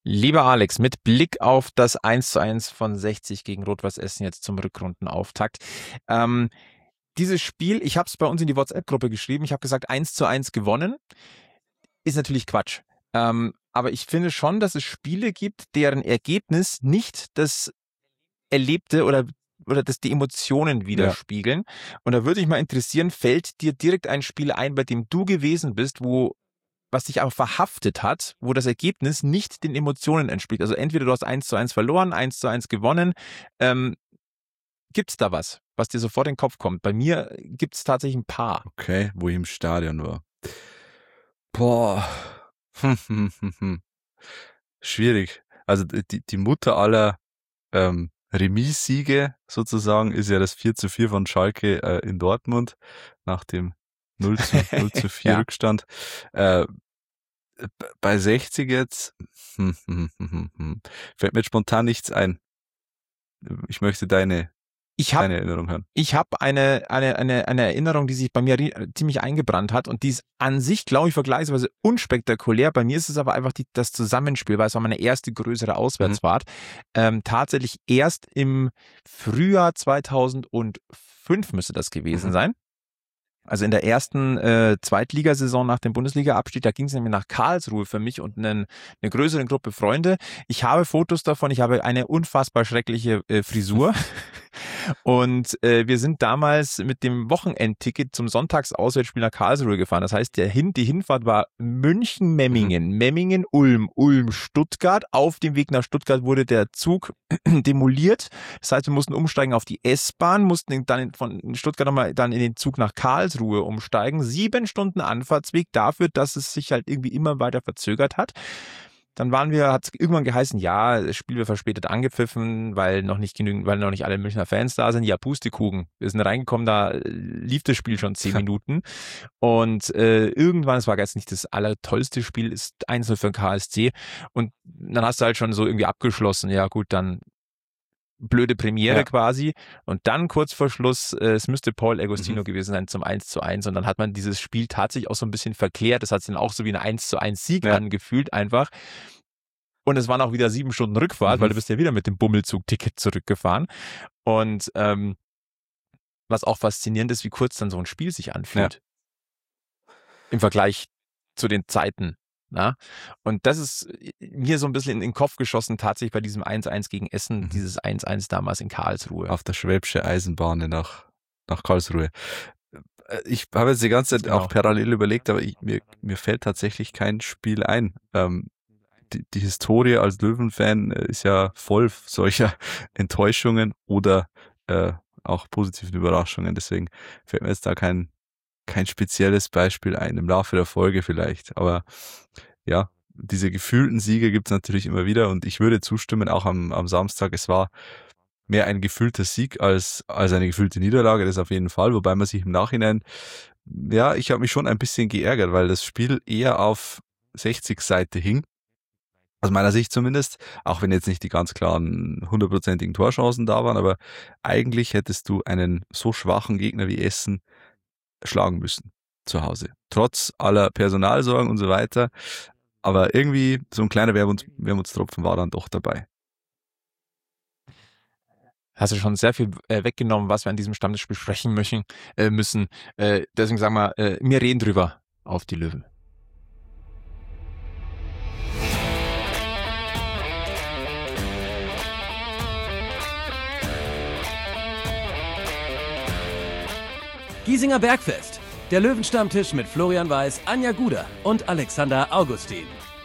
Lieber Alex, mit Blick auf das 1:1 von 60 gegen Rot-Weiß Essen jetzt zum Rückrundenauftakt. Ähm, Dieses Spiel, ich habe es bei uns in die WhatsApp-Gruppe geschrieben, ich habe gesagt 1:1 gewonnen, ist natürlich Quatsch. Aber ich finde schon, dass es Spiele gibt, deren Ergebnis nicht das Erlebte oder das die Emotionen widerspiegeln. Und da würde mich mal interessieren, fällt dir direkt ein Spiel ein, bei dem du gewesen bist, was dich aber verhaftet hat, wo das Ergebnis nicht den Emotionen entspricht. Also entweder du hast 1:1 verloren, 1:1 gewonnen. Gibt's da was dir sofort in den Kopf kommt? Bei mir gibt's tatsächlich ein paar. Okay, wo ich im Stadion war. Boah. Schwierig. Also die Mutter aller Remis-Siege sozusagen ist ja das 4:4 von Schalke in Dortmund nach dem 0:4 Ja. Rückstand. Bei 60 jetzt fällt mir jetzt spontan nichts ein. Ich möchte deine Erinnerung hören. Ich habe eine Erinnerung, die sich bei mir ziemlich eingebrannt hat und die ist an sich, glaube ich, vergleichsweise unspektakulär. Bei mir ist es aber einfach das Zusammenspiel, weil es war meine erste größere Auswärtsfahrt. Tatsächlich erst im Frühjahr 2005 müsste das gewesen sein. Also in der ersten Zweitligasaison nach dem Bundesliga-Abstieg, da ging es nämlich nach Karlsruhe für mich und eine größere Gruppe Freunde. Ich habe Fotos davon, ich habe eine unfassbar schreckliche Frisur. Und wir sind damals mit dem Wochenendticket zum Sonntagsauswärtsspiel nach Karlsruhe gefahren. Das heißt, die Hinfahrt war München-Memmingen, Memmingen-Ulm, Ulm-Stuttgart. Auf dem Weg nach Stuttgart wurde der Zug demoliert. Das heißt, wir mussten umsteigen auf die S-Bahn, mussten dann von Stuttgart nochmal dann in den Zug nach Karlsruhe umsteigen. 7 Stunden Anfahrtsweg dafür, dass es sich halt irgendwie immer weiter verzögert hat. Dann hat es irgendwann geheißen, ja, das Spiel wird verspätet angepfiffen, weil noch nicht alle Münchner Fans da sind. Ja, Pustekuchen. Wir sind reingekommen, da lief das Spiel schon 10 Minuten. Und irgendwann, es war jetzt nicht das allertollste Spiel, ist 1:0 für den KSC. Und dann hast du halt schon so irgendwie abgeschlossen, ja gut, dann blöde Premiere quasi. Und dann kurz vor Schluss, es müsste Paul Agostino gewesen sein zum 1:1. Und dann hat man dieses Spiel tatsächlich auch so ein bisschen verklärt. Das hat sich dann auch so wie ein 1:1 Sieg angefühlt einfach. Und es waren auch wieder 7 Stunden Rückfahrt, weil du bist ja wieder mit dem Bummelzug-Ticket zurückgefahren. Und was auch faszinierend ist, wie kurz dann so ein Spiel sich anfühlt. Im Vergleich zu den Zeiten. Na? Und das ist mir so ein bisschen in den Kopf geschossen, tatsächlich bei diesem 1:1 gegen Essen, dieses 1:1 damals in Karlsruhe. Auf der Schwäbische Eisenbahn nach Karlsruhe. Ich habe jetzt die ganze Zeit auch parallel überlegt, aber mir fällt tatsächlich kein Spiel ein. Die Historie als Löwenfan ist ja voll solcher Enttäuschungen oder auch positiven Überraschungen. Deswegen fällt mir jetzt da kein spezielles Beispiel ein, im Laufe der Folge vielleicht. Aber ja, diese gefühlten Siege gibt es natürlich immer wieder und ich würde zustimmen, auch am Samstag, es war mehr ein gefühlter Sieg als eine gefühlte Niederlage, das auf jeden Fall, wobei man sich im Nachhinein, ja, ich habe mich schon ein bisschen geärgert, weil das Spiel eher auf 60 Seite hing. Aus meiner Sicht zumindest, auch wenn jetzt nicht die ganz klaren 100%igen Torchancen da waren, aber eigentlich hättest du einen so schwachen Gegner wie Essen schlagen müssen zu Hause. Trotz aller Personalsorgen und so weiter. Aber irgendwie so ein kleiner Wermutstropfen war dann doch dabei. Hast du schon sehr viel weggenommen, was wir an diesem Stammtisch besprechen müssen. Deswegen sagen wir, wir reden drüber auf die Löwen. Giesinger Bergfest. Der Löwenstammtisch mit Florian Weiß, Anja Guder und Alexander Augustin.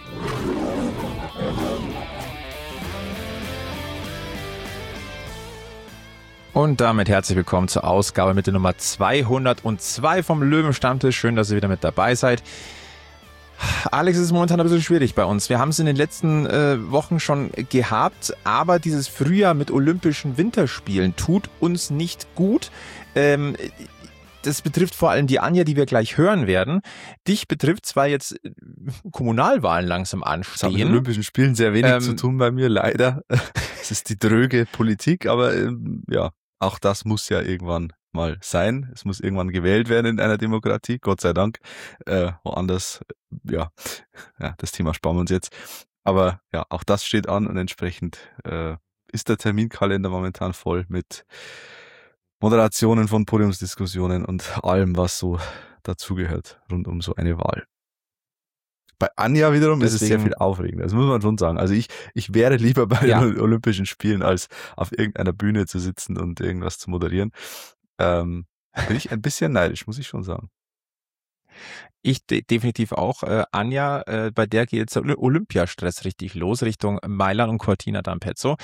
Und damit herzlich willkommen zur Ausgabe mit der Nummer 202 vom Löwenstammtisch. Schön, dass ihr wieder mit dabei seid. Alex, es ist momentan ein bisschen schwierig bei uns. Wir haben es in den letzten Wochen schon gehabt, aber dieses Frühjahr mit Olympischen Winterspielen tut uns nicht gut. Das betrifft vor allem die Anja, die wir gleich hören werden. Dich betrifft zwar jetzt Kommunalwahlen langsam anstehen. Das hat mit Olympischen Spielen sehr wenig zu tun bei mir, leider. Es ist die dröge Politik, aber ja, auch das muss ja irgendwann mal sein. Es muss irgendwann gewählt werden in einer Demokratie, Gott sei Dank. Woanders, ja, das Thema sparen wir uns jetzt. Aber ja, auch das steht an und entsprechend ist der Terminkalender momentan voll mit Moderationen von Podiumsdiskussionen und allem, was so dazugehört rund um so eine Wahl. Bei Anja wiederum ist es sehr viel aufregender, das muss man schon sagen. Also ich wäre lieber bei den Olympischen Spielen, als auf irgendeiner Bühne zu sitzen und irgendwas zu moderieren. Bin ich ein bisschen neidisch, muss ich schon sagen. Ich definitiv auch. Anja, bei der geht jetzt der Olympiastress richtig los, Richtung Mailand und Cortina d'Ampezzo.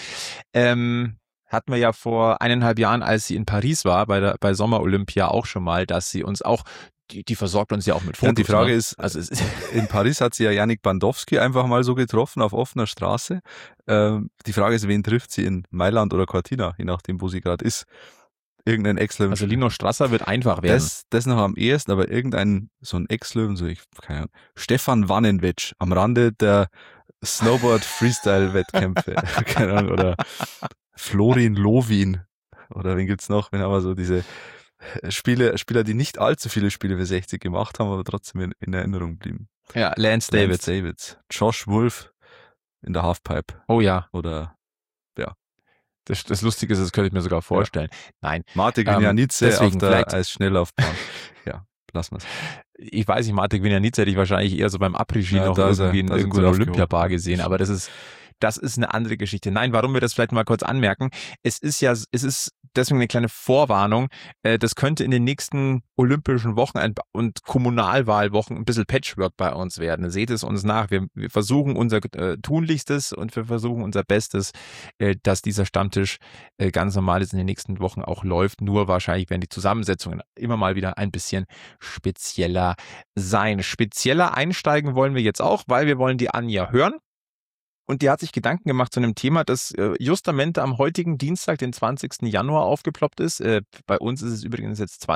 Hatten wir ja vor 1,5 Jahren, als sie in Paris war, bei Sommer-Olympia auch schon mal, dass sie uns auch, die versorgt uns ja auch mit Fotos. Und die Frage ist, also in Paris hat sie ja Yannick Bandowski einfach mal so getroffen auf offener Straße. Die Frage ist, wen trifft sie in Mailand oder Cortina, je nachdem, wo sie gerade ist. Irgendein Ex-Löwen. Also Lino Strasser wird einfach werden. Das noch am ehesten, aber so ein Ex-Löwen, keine Ahnung, Stefan Wannenwetsch am Rande der Snowboard-Freestyle-Wettkämpfe, keine Ahnung, oder Florin Lovin, oder wen gibt's noch, wenn aber so diese Spieler, die nicht allzu viele Spiele für 60 gemacht haben, aber trotzdem in Erinnerung blieben. Ja, Lance Davids. Josh Wolf in der Halfpipe. Oh ja. Oder, ja. Das Lustige ist, das könnte ich mir sogar vorstellen. Ja. Nein. Mate Gvignanice auf der Eisschnelllaufbahn. Ja, lassen wir's. Ich weiß nicht, Mate Gvignanice hätte ich wahrscheinlich eher so beim Après-Ski noch irgendwie in irgendeiner Olympiabar gesehen, aber das ist eine andere Geschichte. Nein, warum wir das vielleicht mal kurz anmerken. Es ist deswegen eine kleine Vorwarnung. Das könnte in den nächsten olympischen Wochen und Kommunalwahlwochen ein bisschen Patchwork bei uns werden. Seht es uns nach. Wir versuchen unser Tunlichstes und wir versuchen unser Bestes, dass dieser Stammtisch ganz normal jetzt in den nächsten Wochen auch läuft. Nur wahrscheinlich werden die Zusammensetzungen immer mal wieder ein bisschen spezieller sein. Spezieller einsteigen wollen wir jetzt auch, weil wir wollen die Anja hören. Und die hat sich Gedanken gemacht zu einem Thema, das justamente am heutigen Dienstag, den 20. Januar aufgeploppt ist. Bei uns ist es übrigens jetzt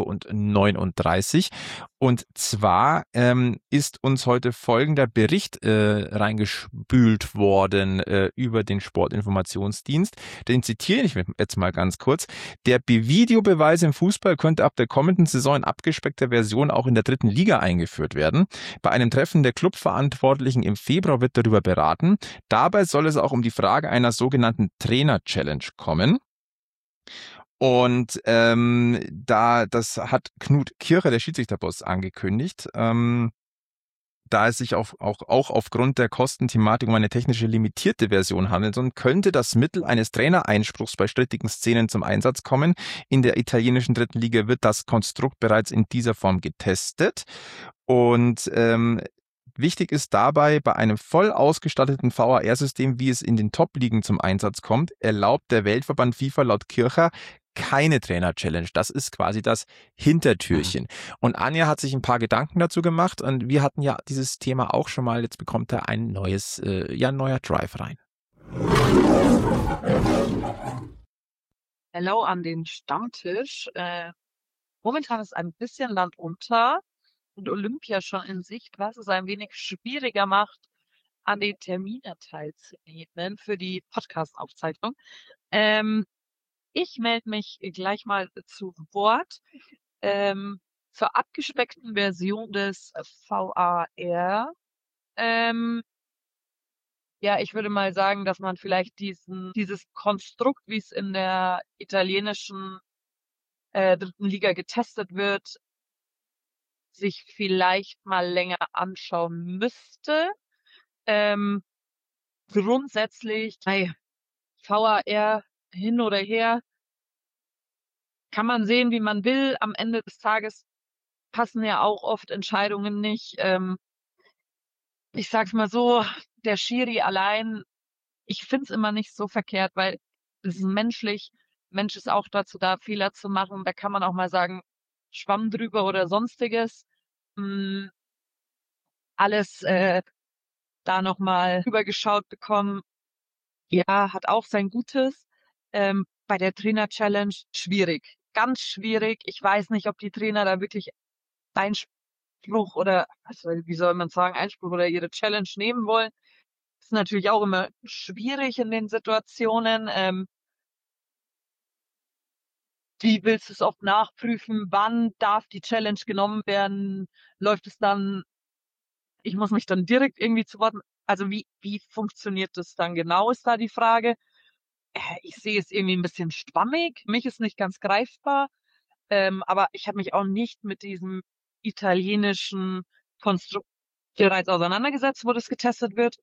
20:39 Uhr. Und zwar ist uns heute folgender Bericht reingespült worden über den Sportinformationsdienst. Den zitiere ich jetzt mal ganz kurz. Der Videobeweis im Fußball könnte ab der kommenden Saison in abgespeckter Version auch in der 3. Liga eingeführt werden. Bei einem Treffen der Clubverantwortlichen im Februar wird darüber beraten. Dabei soll es auch um die Frage einer sogenannten Trainer-Challenge kommen. Und das hat Knut Kircher, der Schiedsrichterboss, angekündigt. Da es sich auch aufgrund der Kostenthematik um eine technische limitierte Version handelt, und könnte das Mittel eines Trainereinspruchs bei strittigen Szenen zum Einsatz kommen. In der italienischen 3. Liga wird das Konstrukt bereits in dieser Form getestet. Und wichtig ist dabei, bei einem voll ausgestatteten VAR-System, wie es in den Top-Ligen zum Einsatz kommt, erlaubt der Weltverband FIFA laut Kircher keine Trainer-Challenge. Das ist quasi das Hintertürchen. Und Anja hat sich ein paar Gedanken dazu gemacht und wir hatten ja dieses Thema auch schon mal. Jetzt bekommt er ein neuer Drive rein. Hello an den Stammtisch. Momentan ist ein bisschen Land unter und Olympia schon in Sicht, was es ein wenig schwieriger macht, an den Terminen teilzunehmen für die Podcast-Aufzeichnung. Ich melde mich gleich mal zu Wort zur abgespeckten Version des VAR. Ja, ich würde mal sagen, dass man vielleicht dieses Konstrukt, wie es in der italienischen 3. Liga getestet wird, sich vielleicht mal länger anschauen müsste. Grundsätzlich bei VAR hin oder her kann man sehen, wie man will. Am Ende des Tages passen ja auch oft Entscheidungen nicht. Ich sag's mal so, der Schiri allein, ich find's immer nicht so verkehrt, weil es ist menschlich. Mensch ist auch dazu da, Fehler zu machen. Da kann man auch mal sagen, Schwamm drüber oder sonstiges. Alles da nochmal rübergeschaut bekommen. Ja, hat auch sein Gutes. Bei der Trainer-Challenge schwierig. Ganz schwierig. Ich weiß nicht, ob die Trainer da wirklich Einspruch oder, also wie soll man sagen, Einspruch oder ihre Challenge nehmen wollen. Das ist natürlich auch immer schwierig in den Situationen. Wie willst du es oft nachprüfen? Wann darf die Challenge genommen werden? Läuft es dann, ich muss mich dann direkt irgendwie zu Wort. Also wie funktioniert das dann genau, ist da die Frage. Ich sehe es irgendwie ein bisschen schwammig. Mich ist nicht ganz greifbar. Aber ich habe mich auch nicht mit diesem italienischen Konstrukt bereits auseinandergesetzt, wo das getestet wird.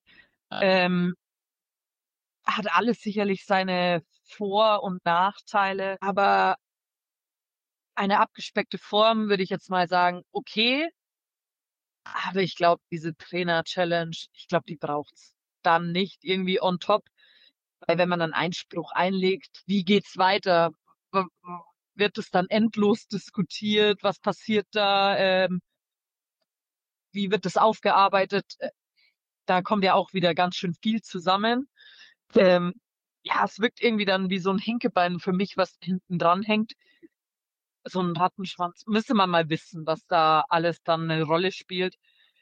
Hat alles sicherlich seine Vor- und Nachteile, aber eine abgespeckte Form würde ich jetzt mal sagen, okay. Aber ich glaube, diese Trainer-Challenge, ich glaube, die braucht's dann nicht irgendwie on top. Weil wenn man dann Einspruch einlegt, wie geht's weiter? Wird es dann endlos diskutiert? Was passiert da? Wie wird das aufgearbeitet? Da kommt ja auch wieder ganz schön viel zusammen. Ja, es wirkt irgendwie dann wie so ein Hinkebein für mich, was hinten dran hängt. So ein Rattenschwanz. Müsste man mal wissen, was da alles dann eine Rolle spielt.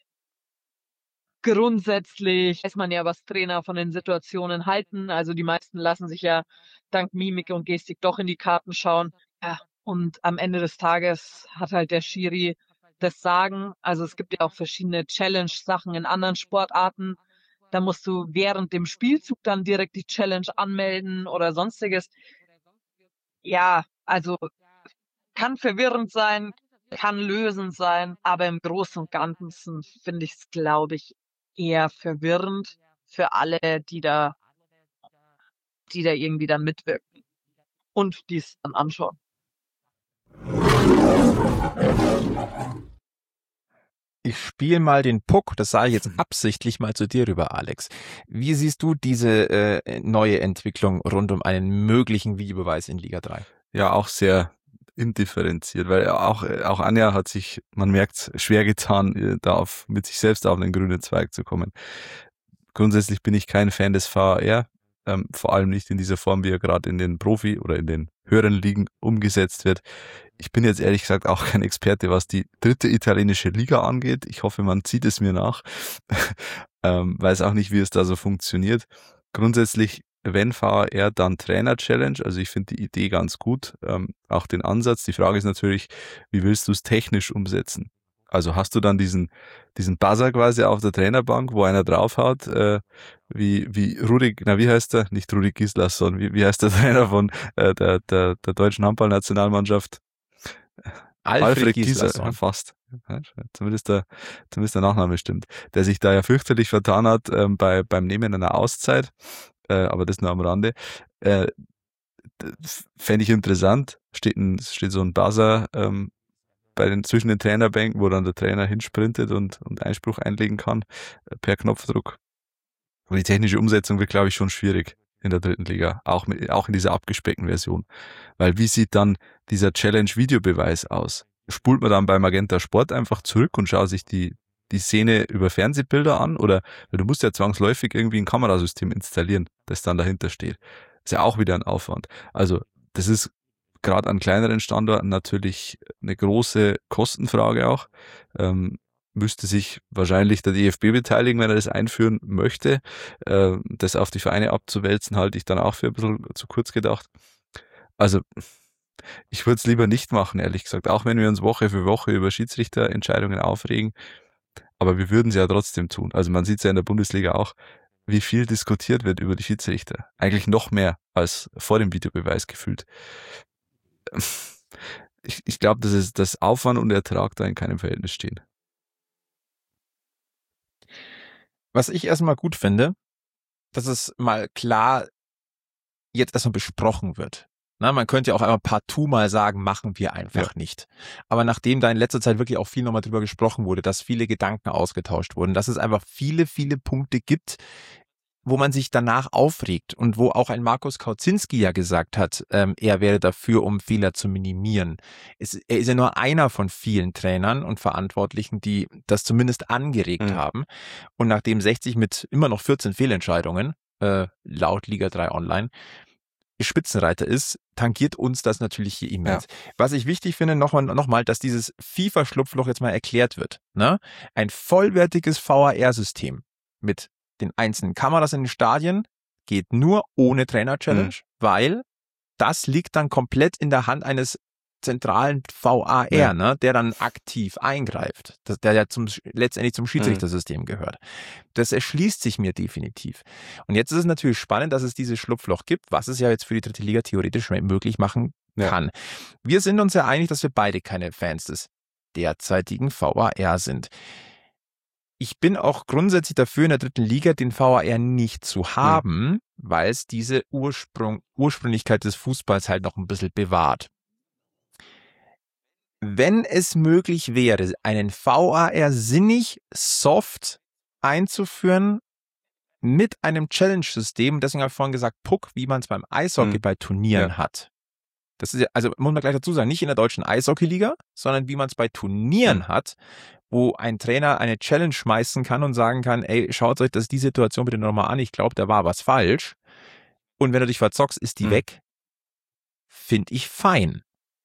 Grundsätzlich weiß man ja, was Trainer von den Situationen halten. Also die meisten lassen sich ja dank Mimik und Gestik doch in die Karten schauen. Ja, und am Ende des Tages hat halt der Schiri das Sagen. Also es gibt ja auch verschiedene Challenge-Sachen in anderen Sportarten. Da musst du während dem Spielzug dann direkt die Challenge anmelden oder sonstiges. Ja, also kann verwirrend sein, kann lösend sein, aber im Großen und Ganzen finde ich es, glaube ich, eher verwirrend für alle, die da irgendwie dann mitwirken und die es dann anschauen. Ich spiele mal den Puck, das sage ich jetzt absichtlich mal zu dir rüber, Alex. Wie siehst du diese neue Entwicklung rund um einen möglichen Videobeweis in Liga 3? Ja, auch sehr indifferenziert, weil auch Anja hat sich, man merkt, schwer getan, mit sich selbst auf den grünen Zweig zu kommen. Grundsätzlich bin ich kein Fan des VAR, vor allem nicht in dieser Form, wie er gerade in den Profi- oder in den höheren Ligen umgesetzt wird. Ich bin jetzt ehrlich gesagt auch kein Experte, was die 3. italienische Liga angeht. Ich hoffe, man zieht es mir nach. Weiß auch nicht, wie es da so funktioniert. Grundsätzlich, wenn VAR, dann Trainer-Challenge. Also ich finde die Idee ganz gut, auch den Ansatz. Die Frage ist natürlich, wie willst du es technisch umsetzen? Also hast du dann diesen Buzzer quasi auf der Trainerbank, wo einer draufhaut, wie heißt der? Nicht Rudi Gislason, wie heißt der Trainer von der deutschen Handballnationalmannschaft? Alfred Gislason, fast. Ja, zumindest der Nachname stimmt. Der sich da ja fürchterlich vertan hat beim Nehmen einer Auszeit, aber das nur am Rande. Fände ich interessant. Steht so ein Buzzer zwischen den Trainerbänken, wo dann der Trainer hinsprintet und Einspruch einlegen kann per Knopfdruck. Aber die technische Umsetzung wird, glaube ich, schon schwierig in der 3. Liga, auch in dieser abgespeckten Version. Weil wie sieht dann dieser Challenge-Videobeweis aus? Spult man dann bei Magenta Sport einfach zurück und schaut sich die Szene über Fernsehbilder an? Oder, weil du musst ja zwangsläufig irgendwie ein Kamerasystem installieren, das dann dahinter steht. Ist ja auch wieder ein Aufwand. Also das ist gerade an kleineren Standorten natürlich eine große Kostenfrage auch. Müsste sich wahrscheinlich der DFB beteiligen, wenn er das einführen möchte. Das auf die Vereine abzuwälzen, halte ich dann auch für ein bisschen zu kurz gedacht. Also ich würde es lieber nicht machen, ehrlich gesagt, auch wenn wir uns Woche für Woche über Schiedsrichterentscheidungen aufregen. Aber wir würden es ja trotzdem tun. Also man sieht es ja in der Bundesliga auch, wie viel diskutiert wird über die Schiedsrichter. Eigentlich noch mehr als vor dem Videobeweis gefühlt. Ich glaube, dass Aufwand und Ertrag da in keinem Verhältnis stehen. Was ich erstmal gut finde, dass es mal klar jetzt erstmal besprochen wird. Na, man könnte ja auch einmal partout mal sagen, machen wir einfach nicht. Aber nachdem da in letzter Zeit wirklich auch viel nochmal drüber gesprochen wurde, dass viele Gedanken ausgetauscht wurden, dass es einfach viele, viele Punkte gibt, wo man sich danach aufregt und wo auch ein Markus Kauzinski ja gesagt hat, er wäre dafür, um Fehler zu minimieren. Er ist ja nur einer von vielen Trainern und Verantwortlichen, die das zumindest angeregt haben. Und nachdem 60 mit immer noch 14 Fehlentscheidungen, laut Liga 3 Online, Spitzenreiter ist, tangiert uns das natürlich hier immens. Ja. Was ich wichtig finde, nochmal, dass dieses FIFA-Schlupfloch jetzt mal erklärt wird. Ne? Ein vollwertiges VAR-System mit den einzelnen Kameras in den Stadien geht nur ohne Trainer-Challenge, weil das liegt dann komplett in der Hand eines zentralen VAR, Ja. ne, der dann aktiv eingreift, der ja letztendlich zum Schiedsrichtersystem gehört. Das erschließt sich mir definitiv. Und jetzt ist es natürlich spannend, dass es dieses Schlupfloch gibt, was es ja jetzt für die dritte Liga theoretisch möglich machen kann. Wir sind uns ja einig, dass wir beide keine Fans des derzeitigen VAR sind. Ich bin auch grundsätzlich dafür, in der dritten Liga den VAR nicht zu haben, weil es diese Ursprünglichkeit des Fußballs halt noch ein bisschen bewahrt. Wenn es möglich wäre, einen VAR sinnig soft einzuführen mit einem Challenge-System, deswegen habe ich vorhin gesagt, Puck, wie man es beim Eishockey bei Turnieren hat. Das ist ja, also muss man gleich dazu sagen, nicht in der deutschen Eishockey-Liga, sondern wie man es bei Turnieren hat, wo ein Trainer eine Challenge schmeißen kann und sagen kann, ey, schaut euch die Situation bitte nochmal an, ich glaube, da war was falsch. Und wenn du dich verzockst, ist die weg. Finde ich fein.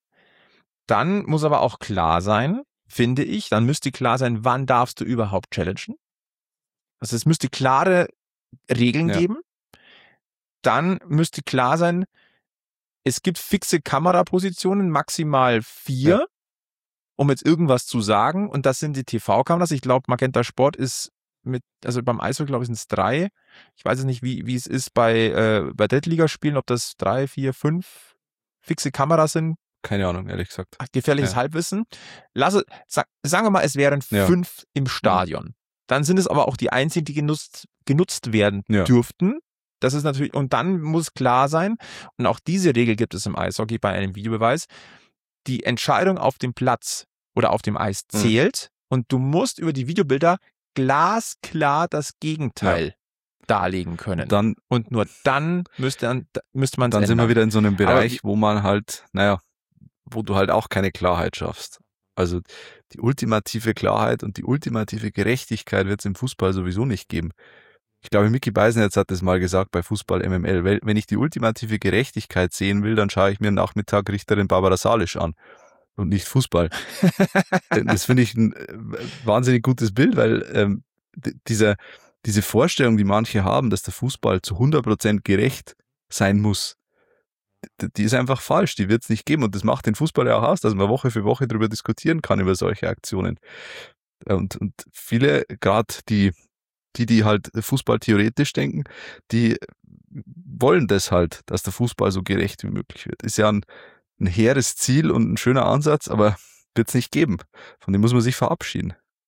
Dann muss aber auch klar sein, finde ich, dann müsste klar sein, wann darfst du überhaupt challengen. Also es müsste klare Regeln geben. Dann müsste klar sein, es gibt fixe Kamerapositionen, maximal 4, um jetzt irgendwas zu sagen. Und das sind die TV-Kameras. Ich glaube, Magenta Sport ist also beim Eishockey, glaube ich, sind es 3. Ich weiß es nicht, wie es ist bei Drittligaspielen, ob das 3, 4, 5 fixe Kameras sind. Keine Ahnung, ehrlich gesagt. Gefährliches Halbwissen. Sagen wir mal, es wären 5 im Stadion. Dann sind es aber auch die einzigen, die genutzt werden dürften. Das ist natürlich, und dann muss klar sein, und auch diese Regel gibt es im Eishockey bei einem Videobeweis, die Entscheidung auf dem Platz oder auf dem Eis zählt und du musst über die Videobilder glasklar das Gegenteil darlegen können. Und nur dann müsste man es ändern. Dann sind wir wieder in so einem Bereich, wo man halt, wo du halt auch keine Klarheit schaffst. Also die ultimative Klarheit und die ultimative Gerechtigkeit wird es im Fußball sowieso nicht geben. Ich glaube, Micky Beisenherz hat das mal gesagt bei Fußball MML. Wenn ich die ultimative Gerechtigkeit sehen will, dann schaue ich mir Nachmittag Richterin Barbara Salisch an und nicht Fußball. Das finde ich ein wahnsinnig gutes Bild, weil diese Vorstellung, die manche haben, dass der Fußball zu 100% gerecht sein muss, die ist einfach falsch, die wird es nicht geben. Und das macht den Fußball ja auch aus, dass man Woche für Woche darüber diskutieren kann, über solche Aktionen. Und viele, gerade die halt Fußball theoretisch denken, die wollen das halt, dass der Fußball so gerecht wie möglich wird. Ist ja ein hehres Ziel und ein schöner Ansatz, aber wird es nicht geben. Von dem muss man sich verabschieden.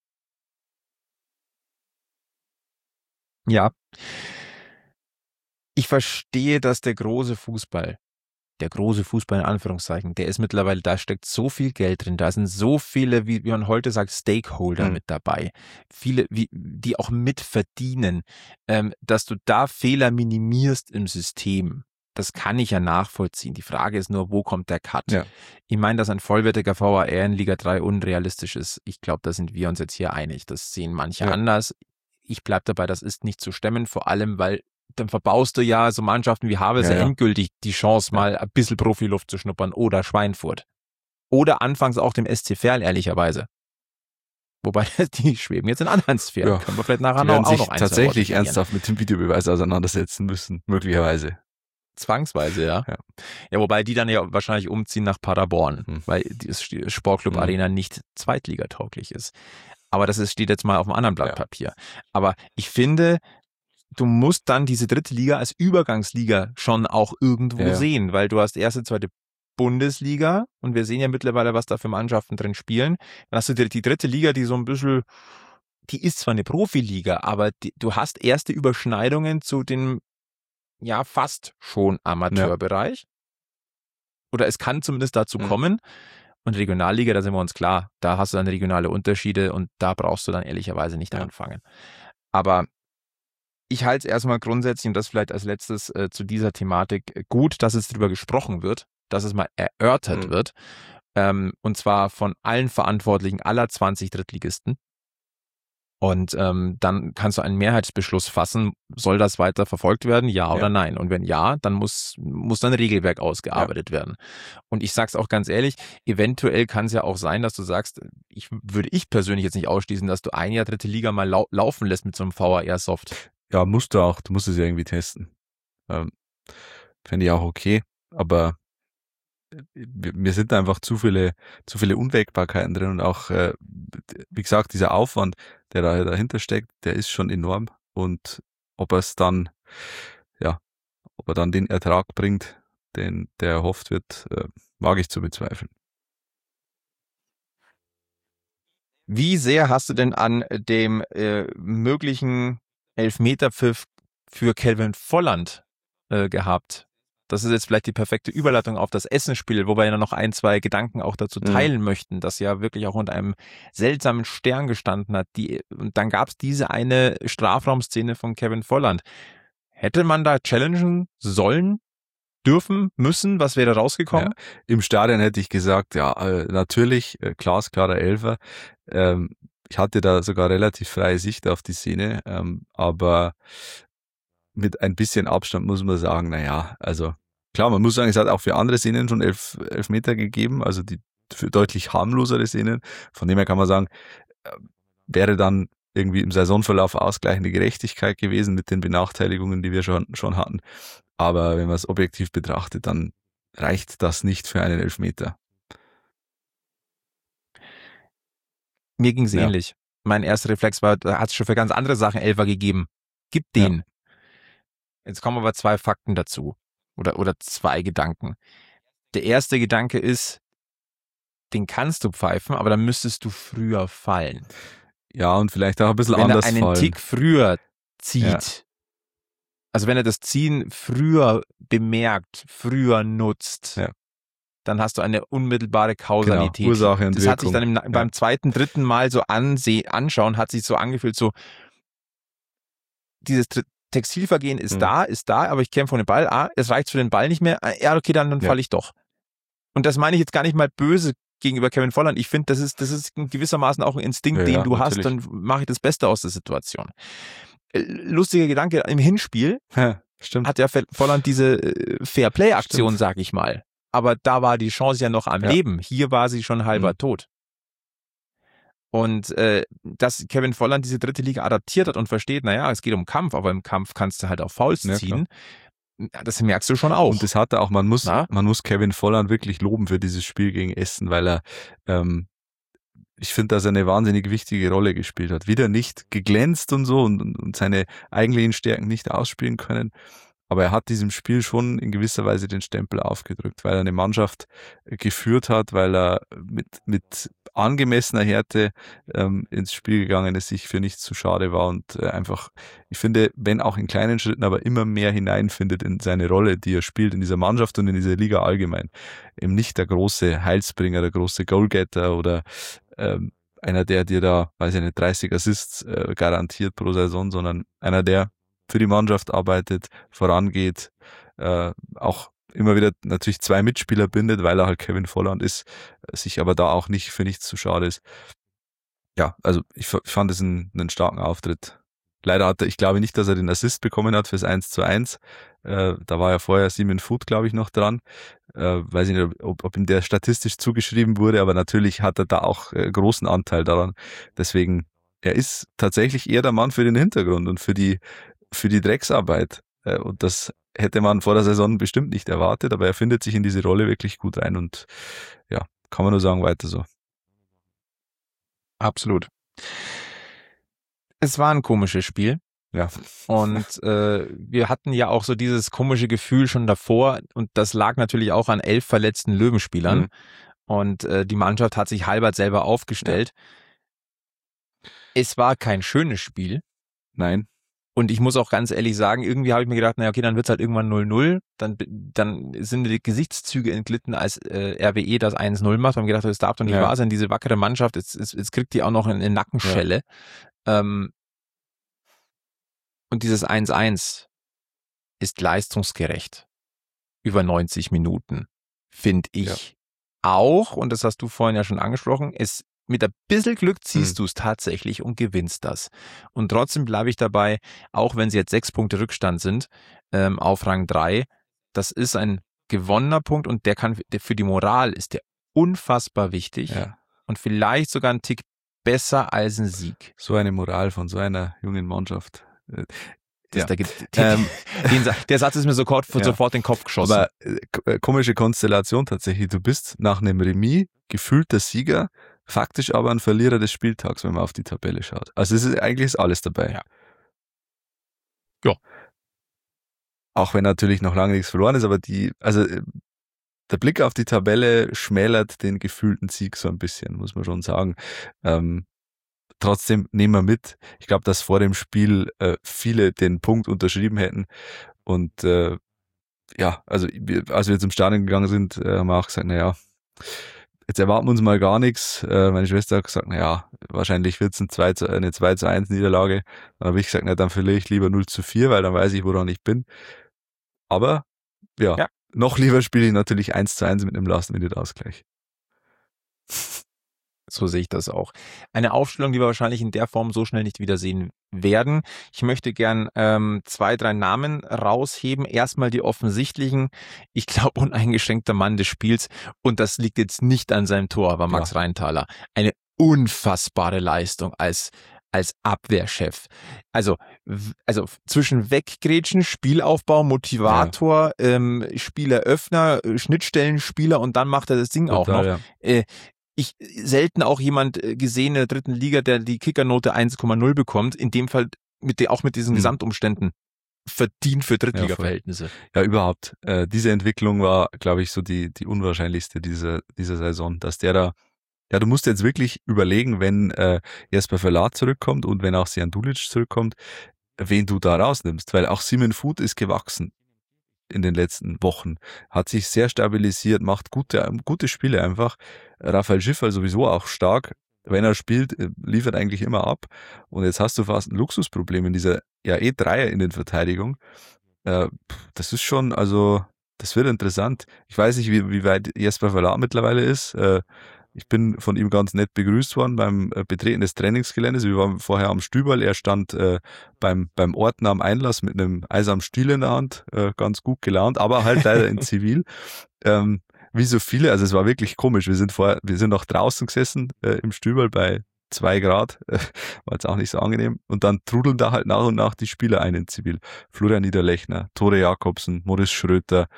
Ja. Ich verstehe, dass der große Fußball in Anführungszeichen, der ist mittlerweile, da steckt so viel Geld drin, da sind so viele, wie man heute sagt, Stakeholder mit dabei, viele, die auch mitverdienen, dass du da Fehler minimierst im System. Das kann ich ja nachvollziehen. Die Frage ist nur, wo kommt der Cut? Ja. Ich meine, dass ein vollwertiger VAR in Liga 3 unrealistisch ist. Ich glaube, da sind wir uns jetzt hier einig. Das sehen manche anders. Ich bleibe dabei, das ist nicht zu stemmen, vor allem, weil dann verbaust du ja so Mannschaften wie Havelse endgültig die Chance, mal ein bisschen Profiluft zu schnuppern oder Schweinfurt. Oder anfangs auch dem SC Verl, ehrlicherweise. Wobei, die schweben jetzt in anderen Sphären. Ja. Können wir vielleicht nachher auch noch eins tatsächlich ernsthaft mit dem Videobeweis auseinandersetzen müssen, möglicherweise. Zwangsweise, ja. Wobei die dann ja wahrscheinlich umziehen nach Paderborn, weil die Sportclub Arena nicht zweitligatauglich ist. Aber das steht jetzt mal auf einem anderen Blatt Papier. Aber ich finde, du musst dann diese dritte Liga als Übergangsliga schon auch irgendwo sehen, weil du hast erste, zweite Bundesliga und wir sehen ja mittlerweile, was da für Mannschaften drin spielen. Dann hast du die dritte Liga, die so ein bisschen, die ist zwar eine Profiliga, aber du hast erste Überschneidungen zu dem fast schon Amateurbereich. Oder es kann zumindest dazu kommen. Und Regionalliga, da sind wir uns klar, da hast du dann regionale Unterschiede und da brauchst du dann ehrlicherweise nicht anfangen. Aber ich halte es erstmal grundsätzlich, und das vielleicht als letztes zu dieser Thematik, gut, dass es darüber gesprochen wird, dass es mal erörtert wird, und zwar von allen Verantwortlichen aller 20 Drittligisten. Und dann kannst du einen Mehrheitsbeschluss fassen, soll das weiter verfolgt werden, ja oder nein? Und wenn ja, dann muss dann ein Regelwerk ausgearbeitet werden. Und ich sag's auch ganz ehrlich, eventuell kann es ja auch sein, dass du sagst, würde ich persönlich jetzt nicht ausschließen, dass du ein Jahr dritte Liga mal laufen lässt mit so einem VAR-Soft. Ja, musst du auch. Du musst es ja irgendwie testen. Fände ich auch okay. Aber mir sind da einfach zu viele Unwägbarkeiten drin und auch, wie gesagt, dieser Aufwand, der da dahinter steckt, der ist schon enorm und ob er dann den Ertrag bringt, den der erhofft wird, wage ich zu bezweifeln. Wie sehr hast du denn an dem möglichen Elfmeterpfiff für Kevin Volland gehabt? Das ist jetzt vielleicht die perfekte Überleitung auf das Essenspiel, wobei wir noch 1, 2 Gedanken auch dazu teilen möchten, das ja wirklich auch unter einem seltsamen Stern gestanden hat. Und dann gab es diese eine Strafraumszene von Kevin Volland. Hätte man da challengen sollen, dürfen, müssen? Was wäre rausgekommen? Ja, im Stadion hätte ich gesagt, ja, natürlich, glasklarer Elfer. Ich hatte da sogar relativ freie Sicht auf die Szene, aber mit ein bisschen Abstand muss man sagen, naja, also klar, man muss sagen, es hat auch für andere Szenen schon 11 Meter gegeben, also die für deutlich harmlosere Szenen. Von dem her kann man sagen, wäre dann irgendwie im Saisonverlauf ausgleichende Gerechtigkeit gewesen mit den Benachteiligungen, die wir schon hatten. Aber wenn man es objektiv betrachtet, dann reicht das nicht für einen Elfmeter. Mir ging es ähnlich. Mein erster Reflex war, da hat es schon für ganz andere Sachen Elfer gegeben. Gib den. Ja. Jetzt kommen aber 2 Fakten dazu. Oder 2 Gedanken. Der erste Gedanke ist, den kannst du pfeifen, aber dann müsstest du früher fallen. Ja, und vielleicht auch ein bisschen anders fallen. Wenn er einen Tick früher zieht, also wenn er das Ziehen früher bemerkt, früher nutzt, dann hast du eine unmittelbare Kausalität. Genau, Ursache und das Wirkung. Hat sich dann beim 2., 3. Mal so anschauen, hat sich so angefühlt, so dieses Textilvergehen ist da, aber ich kämpfe von dem Ball. Es reicht für den Ball nicht mehr. Ja, okay, dann falle ich doch. Und das meine ich jetzt gar nicht mal böse gegenüber Kevin Volland. Ich finde, das ist gewissermaßen auch ein Instinkt, den du hast. Dann mache ich das Beste aus der Situation. Lustiger Gedanke, im Hinspiel hat ja Volland diese Fair-Play-Aktion, sag ich mal. Aber da war die Chance ja noch am Leben. Hier war sie schon halber tot. Und dass Kevin Volland diese 3. Liga adaptiert hat und versteht, naja, es geht um Kampf, aber im Kampf kannst du halt auch Fouls ziehen. Das merkst du schon auch. Und das hat er auch, man muss Kevin Volland wirklich loben für dieses Spiel gegen Essen, weil er, ich finde, dass er eine wahnsinnig wichtige Rolle gespielt hat. Wieder nicht geglänzt und so und seine eigentlichen Stärken nicht ausspielen können. Aber er hat diesem Spiel schon in gewisser Weise den Stempel aufgedrückt, weil er eine Mannschaft geführt hat, weil er mit angemessener Härte ins Spiel gegangen ist, sich für nichts zu schade war und einfach, ich finde, wenn auch in kleinen Schritten, aber immer mehr hineinfindet in seine Rolle, die er spielt in dieser Mannschaft und in dieser Liga allgemein. Eben nicht der große Heilsbringer, der große Goalgetter oder einer, der dir da, weiß ich nicht, 30 Assists garantiert pro Saison, sondern einer, der für die Mannschaft arbeitet, vorangeht, auch immer wieder natürlich 2 Mitspieler bindet, weil er halt Kevin Volland ist, sich aber da auch nicht für nichts zu schade ist. Ja, also ich fand es einen starken Auftritt. Leider ich glaube nicht, dass er den Assist bekommen hat fürs 1:1. Da war ja vorher Simon Foot, glaube ich, noch dran. Weiß ich nicht, ob ihm der statistisch zugeschrieben wurde, aber natürlich hat er da auch großen Anteil daran. Deswegen, er ist tatsächlich eher der Mann für den Hintergrund und für die Drecksarbeit. Und das hätte man vor der Saison bestimmt nicht erwartet, aber er findet sich in diese Rolle wirklich gut rein und ja, kann man nur sagen, weiter so. Absolut. Es war ein komisches Spiel. Ja. Und wir hatten ja auch so dieses komische Gefühl schon davor und das lag natürlich auch an 11 verletzten Löwenspielern und die Mannschaft hat sich halbert selber aufgestellt. Ja. Es war kein schönes Spiel. Nein. Und ich muss auch ganz ehrlich sagen, irgendwie habe ich mir gedacht, naja, okay, dann wird's halt irgendwann 0-0. Dann sind mir die Gesichtszüge entglitten, als RWE das 1-0 macht. Und ich gedacht, das darf doch nicht wahr sein, diese wackere Mannschaft, jetzt kriegt die auch noch eine Nackenschelle. Ja. Und dieses 1-1 ist leistungsgerecht. Über 90 Minuten, finde ich auch. Und das hast du vorhin ja schon angesprochen, mit ein bisschen Glück ziehst du es tatsächlich und gewinnst das. Und trotzdem bleibe ich dabei, auch wenn sie jetzt 6 Punkte Rückstand sind, auf Rang 3, das ist ein gewonnener Punkt und der für die Moral ist der unfassbar wichtig und vielleicht sogar ein Tick besser als ein Sieg. So eine Moral von so einer jungen Mannschaft. Der Satz ist mir sofort in den Kopf geschossen. Aber komische Konstellation tatsächlich. Du bist nach einem Remis gefühlt der Sieger, faktisch aber ein Verlierer des Spieltags, wenn man auf die Tabelle schaut. Also eigentlich ist alles dabei. Ja. Auch wenn natürlich noch lange nichts verloren ist, aber der Blick auf die Tabelle schmälert den gefühlten Sieg so ein bisschen, muss man schon sagen. Trotzdem nehmen wir mit. Ich glaube, dass vor dem Spiel viele den Punkt unterschrieben hätten. Und als wir zum Stadion gegangen sind, haben wir auch gesagt, jetzt erwarten wir uns mal gar nichts. Meine Schwester hat gesagt, wahrscheinlich wird es eine 2:1 Niederlage. Dann habe ich gesagt, dann verliere ich lieber 0:4, weil dann weiß ich, woran ich bin. Aber noch lieber spiele ich natürlich 1:1 mit einem Last-Minute-Ausgleich. So sehe ich das auch. Eine Aufstellung, die wir wahrscheinlich in der Form so schnell nicht wiedersehen werden. Ich möchte gern 2, 3 Namen rausheben. Erstmal die offensichtlichen. Ich glaube, uneingeschränkter Mann des Spiels. Und das liegt jetzt nicht an seinem Tor, war Max Rheintaler. Eine unfassbare Leistung als Abwehrchef. Also zwischen Weggrätschen, Spielaufbau, Motivator, Spieleröffner, Schnittstellenspieler und dann macht er das Ding auch noch. Ja. Ich selten auch jemand gesehen in der 3. Liga, der die Kickernote 1,0 bekommt. In dem Fall auch mit diesen Gesamtumständen verdient für Drittliga-Verhältnisse. Ja, überhaupt. Diese Entwicklung war, glaube ich, so die unwahrscheinlichste dieser Saison, dass der da. Ja, du musst jetzt wirklich überlegen, wenn Jesper Verlat zurückkommt und wenn auch Sejan Dulic zurückkommt, wen du da rausnimmst. Weil auch Simon Voet ist gewachsen in den letzten Wochen. Hat sich sehr stabilisiert, macht gute Spiele einfach. Raphael Schiffer sowieso auch stark. Wenn er spielt, liefert eigentlich immer ab. Und jetzt hast du fast ein Luxusproblem in dieser Dreier in der Verteidigung. Das ist schon, das wird interessant. Ich weiß nicht, wie weit Jesper Verlat mittlerweile ist. Ich bin von ihm ganz nett begrüßt worden beim Betreten des Trainingsgeländes. Wir waren vorher am Stüberl. Er stand beim Ordner am Einlass mit einem eisernen Stiel in der Hand, ganz gut gelaunt, aber halt leider in Zivil. Wie so viele, also es war wirklich komisch. Wir sind noch draußen gesessen im Stüberl bei 2 Grad, war jetzt auch nicht so angenehm. Und dann trudeln da halt nach und nach die Spieler ein in Zivil. Florian Niederlechner, Tore Jakobsen, Moritz Schröter,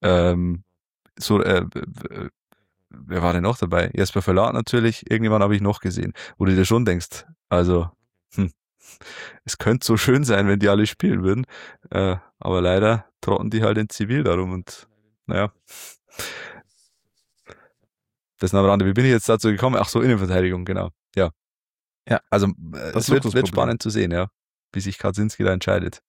wer war denn noch dabei? Jesper Verlat natürlich, irgendjemand habe ich noch gesehen, wo du dir schon denkst, es könnte so schön sein, wenn die alle spielen würden, aber leider trotten die halt in Zivil darum und das am Rande. Wie bin ich jetzt dazu gekommen? Ach so, Innenverteidigung, genau. Ja. Also es wird spannend zu sehen, wie sich Kaczynski da entscheidet.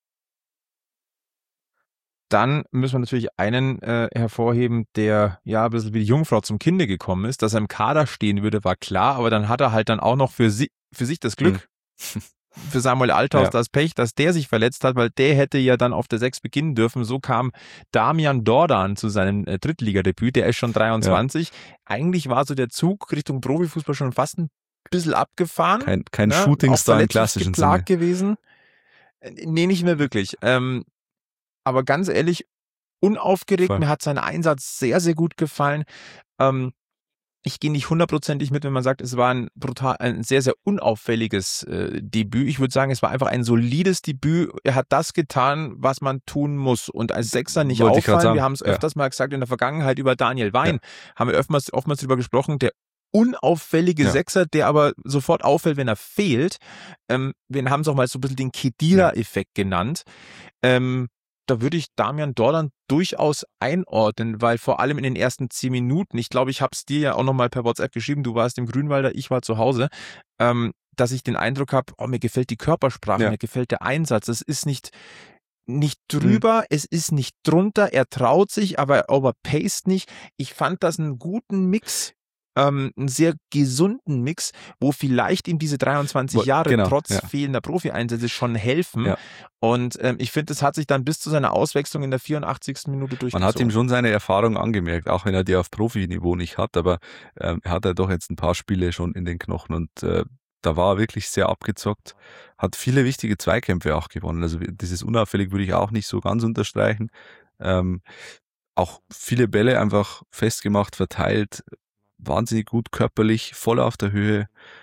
Dann müssen wir natürlich einen hervorheben, der ein bisschen wie die Jungfrau zum Kinde gekommen ist. Dass er im Kader stehen würde, war klar, aber dann hat er halt dann auch noch für sich das Glück, für Samuel Althaus das Pech, dass der sich verletzt hat, weil der hätte ja dann auf der 6 beginnen dürfen. So kam Damian Dordan zu seinem Drittligadebüt, der ist schon 23. Eigentlich war so der Zug Richtung Profifußball schon fast ein bisschen abgefahren. Kein Shootingstar im klassischen Sinne gewesen. Nee, nicht mehr wirklich. Aber ganz ehrlich, unaufgeregt. Voll. Mir hat sein Einsatz sehr, sehr gut gefallen. Ich gehe nicht 100%ig mit, wenn man sagt, es war ein sehr, sehr unauffälliges Debüt. Ich würde sagen, es war einfach ein solides Debüt. Er hat das getan, was man tun muss. Und als Sechser nicht auffallen. Wir haben es öfters mal gesagt in der Vergangenheit über Daniel Wein. Haben wir oftmals darüber gesprochen, der unauffällige Sechser, der aber sofort auffällt, wenn er fehlt. Wir haben es auch mal so ein bisschen den Khedira-Effekt genannt. Da würde ich Damian Dordan durchaus einordnen, weil vor allem in den ersten 10 Minuten, ich glaube, ich habe es dir ja auch nochmal per WhatsApp geschrieben, du warst im Grünwalder, ich war zu Hause, dass ich den Eindruck habe, mir gefällt die Körpersprache, mir gefällt der Einsatz, es ist nicht drüber, es ist nicht drunter, er traut sich, aber er overpaced nicht. Ich fand das einen guten Mix, einen sehr gesunden Mix, wo vielleicht ihm diese 23 Jahre trotz fehlender Profi-Einsätze schon helfen. Ja. Und ich finde, das hat sich dann bis zu seiner Auswechslung in der 84. Minute durchgezogen. Man hat ihm schon seine Erfahrung angemerkt, auch wenn er die auf Profiniveau nicht hat, aber er hat ja doch jetzt ein paar Spiele schon in den Knochen und da war er wirklich sehr abgezockt, hat viele wichtige Zweikämpfe auch gewonnen. Also dieses unauffällig würde ich auch nicht so ganz unterstreichen. Auch viele Bälle einfach festgemacht, verteilt, wahnsinnig gut körperlich, voll auf der Höhe.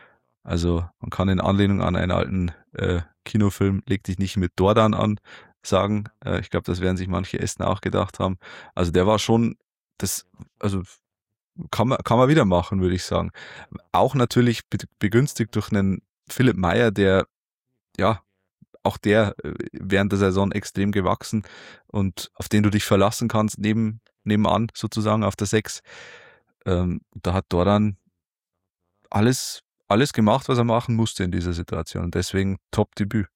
Also man kann in Anlehnung an einen alten Kinofilm "Leg dich nicht mit Dordan an" sagen. Ich glaube, das werden sich manche Esten auch gedacht haben. Also der war schon, also kann man wieder machen, würde ich sagen. Auch natürlich begünstigt durch einen Philipp Meyer, der, ja, auch der während der Saison extrem gewachsen und auf den du dich verlassen kannst, nebenan sozusagen auf der 6. Da hat Dordan alles gemacht, was er machen musste in dieser Situation. Und deswegen Top-Debüt.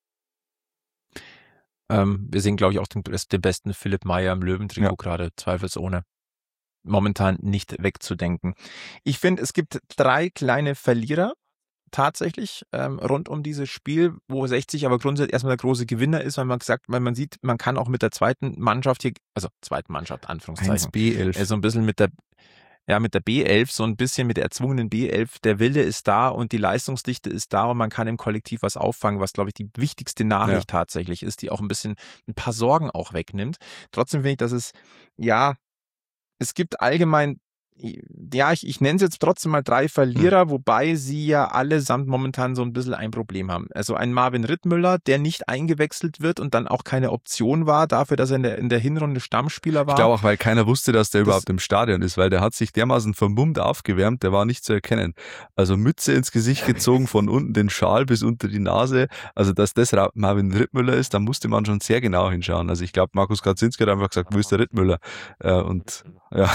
Wir sehen, glaube ich, auch den besten Philipp Meyer im Löwentrikot gerade, zweifelsohne. Momentan nicht wegzudenken. Ich finde, es gibt 3 kleine Verlierer tatsächlich rund um dieses Spiel, wo 60 aber grundsätzlich erstmal der große Gewinner ist, weil man sieht, man kann auch mit der zweiten Mannschaft hier, also zweiten Mannschaft, Anführungszeichen, 1B11. So ein bisschen mit der B11, so ein bisschen mit der erzwungenen B11, der Wille ist da und die Leistungsdichte ist da und man kann im Kollektiv was auffangen, was, glaube ich, die wichtigste Nachricht tatsächlich ist, die auch ein paar Sorgen auch wegnimmt. Trotzdem finde ich, dass es gibt allgemein, ich nenne es jetzt trotzdem mal 3 Verlierer, wobei sie ja allesamt momentan so ein bisschen ein Problem haben. Also ein Marvin Rittmüller, der nicht eingewechselt wird und dann auch keine Option war dafür, dass er in der Hinrunde Stammspieler war. Ich glaube auch, weil keiner wusste, dass der überhaupt im Stadion ist, weil der hat sich dermaßen vermummt aufgewärmt, der war nicht zu erkennen. Also Mütze ins Gesicht gezogen, von unten den Schal bis unter die Nase. Also dass das Marvin Rittmüller ist, da musste man schon sehr genau hinschauen. Also ich glaube, Markus Kaczynski hat einfach gesagt, wo ist der Rittmüller? Und ja.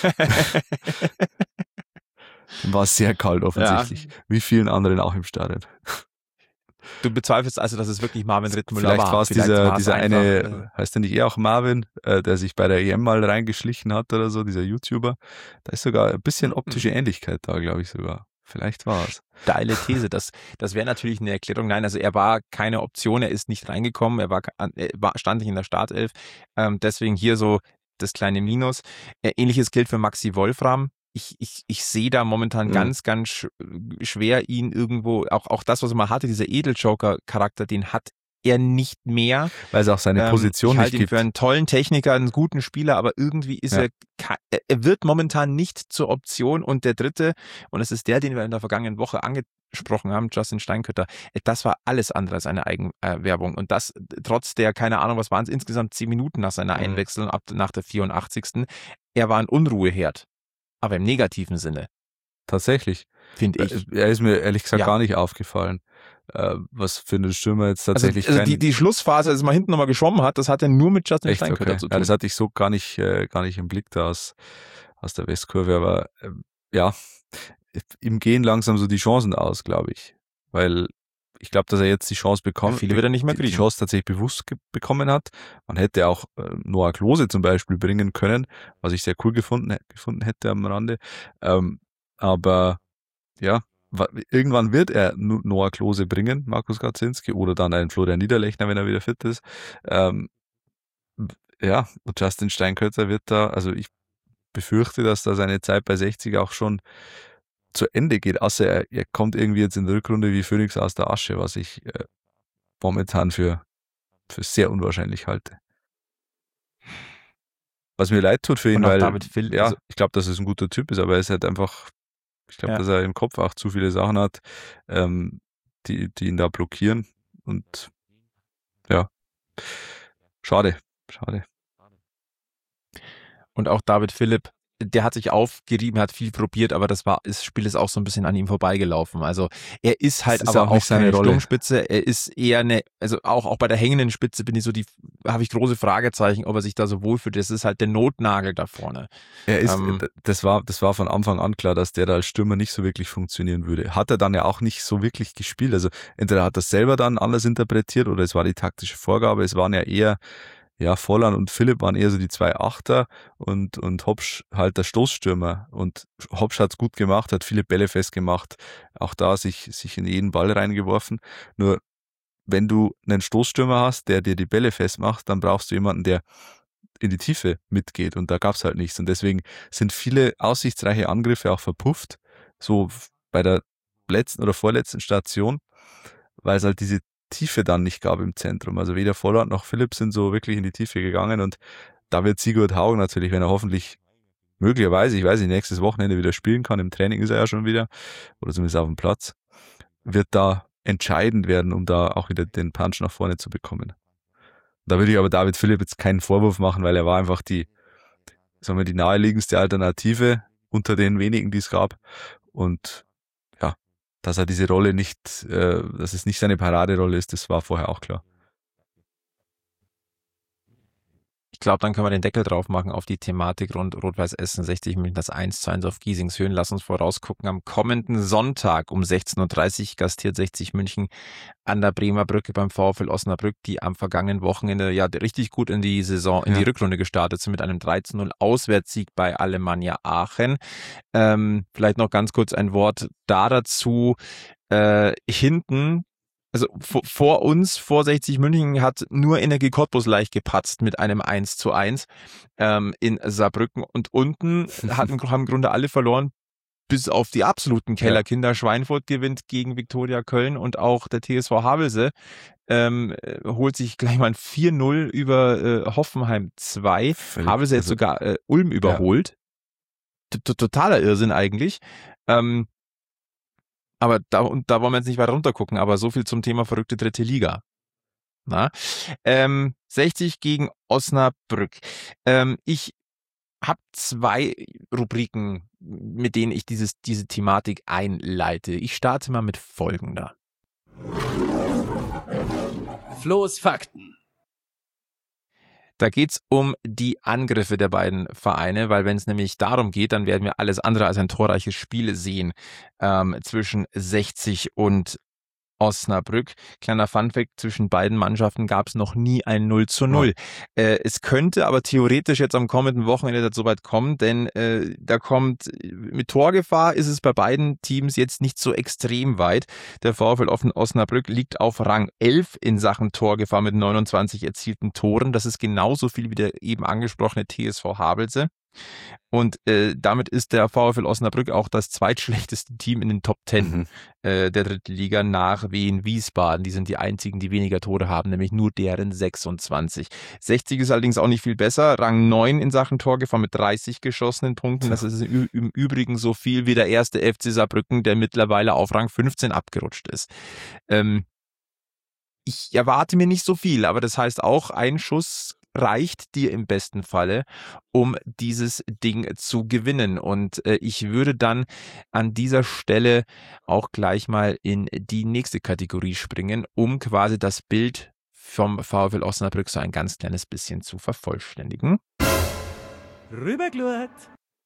War sehr kalt offensichtlich. Wie vielen anderen auch im Stadion. Du bezweifelst also, dass es wirklich Marvin Rittmüller Vielleicht war es dieser einfach, eine, heißt der nicht eher auch Marvin, der sich bei der EM mal reingeschlichen hat oder so, dieser YouTuber. Da ist sogar ein bisschen optische Ähnlichkeit da, glaube ich sogar. Vielleicht war es. Steile These, das wäre natürlich eine Erklärung. Nein, also er war keine Option, er ist nicht reingekommen, stand nicht in der Startelf. Deswegen hier so das kleine Minus. Ähnliches gilt für Maxi Wolfram. Ich sehe da momentan ganz schwer ihn irgendwo, auch das, was er mal hatte, dieser Edeljoker-Charakter, den hat er nicht mehr. Weil es auch seine Position nicht gibt. Ich halte ihn für einen tollen Techniker, einen guten Spieler, aber irgendwie ist er wird momentan nicht zur Option. Und der dritte, und das ist der, den wir in der vergangenen Woche angesprochen haben, Justin Steinkötter, das war alles andere als eine Eigenwerbung. Und das trotz der, keine Ahnung, was waren es, insgesamt 10 Minuten nach seiner Einwechslung, nach der 84. Er war ein Unruheherd. Aber im negativen Sinne. Tatsächlich. Finde ich. Er ist mir ehrlich gesagt gar nicht aufgefallen, was für eine Stürmer jetzt tatsächlich also die Schlussphase, als man hinten nochmal geschwommen hat, das hat er nur mit Justin Steinkötter zu tun. Ja, das hatte ich so gar nicht im Blick da aus der Westkurve, aber ihm gehen langsam so die Chancen aus, glaube ich. Weil ich glaube, dass er jetzt die Chance bekommt. Viele wird er nicht mehr kriegen. Die Chance tatsächlich bewusst bekommen hat. Man hätte auch Noah Klose zum Beispiel bringen können, was ich sehr cool gefunden hätte am Rande. Aber ja, irgendwann wird er Noah Klose bringen, Markus Kaczynski, oder dann einen Florian Niederlechner, wenn er wieder fit ist. Und Justin Steinkötter wird da, also ich befürchte, dass da seine Zeit bei 60 auch schon zu Ende geht, außer er kommt irgendwie jetzt in der Rückrunde wie Phönix aus der Asche, was ich momentan für sehr unwahrscheinlich halte. Was mir leid tut für ihn, weil ich glaube, dass es ein guter Typ ist, aber er ist halt einfach, ich glaube, dass er im Kopf auch zu viele Sachen hat, die ihn da blockieren und ja, schade. Und auch David Philipp, der hat sich aufgerieben, hat viel probiert, aber das Spiel ist auch so ein bisschen an ihm vorbeigelaufen. Also er ist halt aber auch keine Sturmspitze. Er ist eher also auch bei der hängenden Spitze habe ich große Fragezeichen, ob er sich da so wohlfühlt. Das ist halt der Notnagel da vorne. Er ist, das war von Anfang an klar, dass der da als Stürmer nicht so wirklich funktionieren würde. Hat er dann ja auch nicht so wirklich gespielt. Also entweder hat er es selber dann anders interpretiert oder es war die taktische Vorgabe. Es waren ja eher Volland und Philipp waren eher so die 2 Achter und Hopsch halt der Stoßstürmer. Und Hopsch hat's gut gemacht, hat viele Bälle festgemacht, auch da sich in jeden Ball reingeworfen. Nur wenn du einen Stoßstürmer hast, der dir die Bälle festmacht, dann brauchst du jemanden, der in die Tiefe mitgeht. Und da gab's halt nichts. Und deswegen sind viele aussichtsreiche Angriffe auch verpufft, so bei der letzten oder vorletzten Station, weil es halt diese Tiefe dann nicht gab im Zentrum. Also weder Volland noch Philipp sind so wirklich in die Tiefe gegangen und da wird Sigurd Haugen natürlich, wenn er hoffentlich möglicherweise, ich weiß nicht, nächstes Wochenende wieder spielen kann, im Training ist er ja schon wieder, oder zumindest auf dem Platz, wird da entscheidend werden, um da auch wieder den Punch nach vorne zu bekommen. Da würde ich aber David Philipp jetzt keinen Vorwurf machen, weil er war einfach die naheliegendste Alternative unter den wenigen, die es gab. Und ja, dass er diese Rolle nicht, dass es nicht seine Paraderolle ist, das war vorher auch klar. Ich glaube, dann können wir den Deckel drauf machen auf die Thematik rund Rot-Weiß Essen 60 München, das 1:1 auf Giesingshöhen. Lass uns vorausgucken. Am kommenden Sonntag um 16:30 Uhr gastiert 60 München an der Bremer Brücke beim VfL Osnabrück, die am vergangenen Wochenende ja richtig gut in die Saison, in die Rückrunde gestartet sind mit einem 3:0 Auswärtssieg bei Alemannia Aachen. Vielleicht noch ganz kurz ein Wort dazu. Hinten, also vor uns, vor 60 München, hat nur Energie Cottbus leicht gepatzt mit einem 1:1 in Saarbrücken. Und unten haben im Grunde alle verloren, bis auf die absoluten Kellerkinder. Ja. Schweinfurt gewinnt gegen Viktoria Köln und auch der TSV Havelse holt sich gleich mal ein 4:0 über Hoffenheim 2. Havelse jetzt sogar Ulm überholt. Ja. Totaler Irrsinn eigentlich. Aber da wollen wir jetzt nicht weiter runter gucken, aber so viel zum Thema verrückte dritte Liga. 60 gegen Osnabrück. Ich habe 2 Rubriken, mit denen ich diese Thematik einleite. Ich starte mal mit folgender. Flo's Fakten. Da geht's um die Angriffe der beiden Vereine, weil wenn es nämlich darum geht, dann werden wir alles andere als ein torreiches Spiel sehen zwischen 60 und Osnabrück. Kleiner Funfact, zwischen beiden Mannschaften gab es noch nie ein 0:0. Es könnte aber theoretisch jetzt am kommenden Wochenende dazu weit kommen, denn da kommt mit Torgefahr ist es bei beiden Teams jetzt nicht so extrem weit. Der VfL Osnabrück liegt auf Rang 11 in Sachen Torgefahr mit 29 erzielten Toren. Das ist genauso viel wie der eben angesprochene TSV Havelse. Und damit ist der VfL Osnabrück auch das zweitschlechteste Team in den Top 10 der dritten Liga nach Wien Wiesbaden. Die sind die einzigen, die weniger Tore haben, nämlich nur deren 26. 60 ist allerdings auch nicht viel besser. Rang 9 in Sachen Torgefahr mit 30 geschossenen Punkten. Das ist im Übrigen so viel wie der erste FC Saarbrücken, der mittlerweile auf Rang 15 abgerutscht ist. Ich erwarte mir nicht so viel, aber das heißt auch, ein Schuss reicht dir im besten Falle, um dieses Ding zu gewinnen. Und ich würde dann an dieser Stelle auch gleich mal in die nächste Kategorie springen, um quasi das Bild vom VfL Osnabrück so ein ganz kleines bisschen zu vervollständigen. Rüberglurt!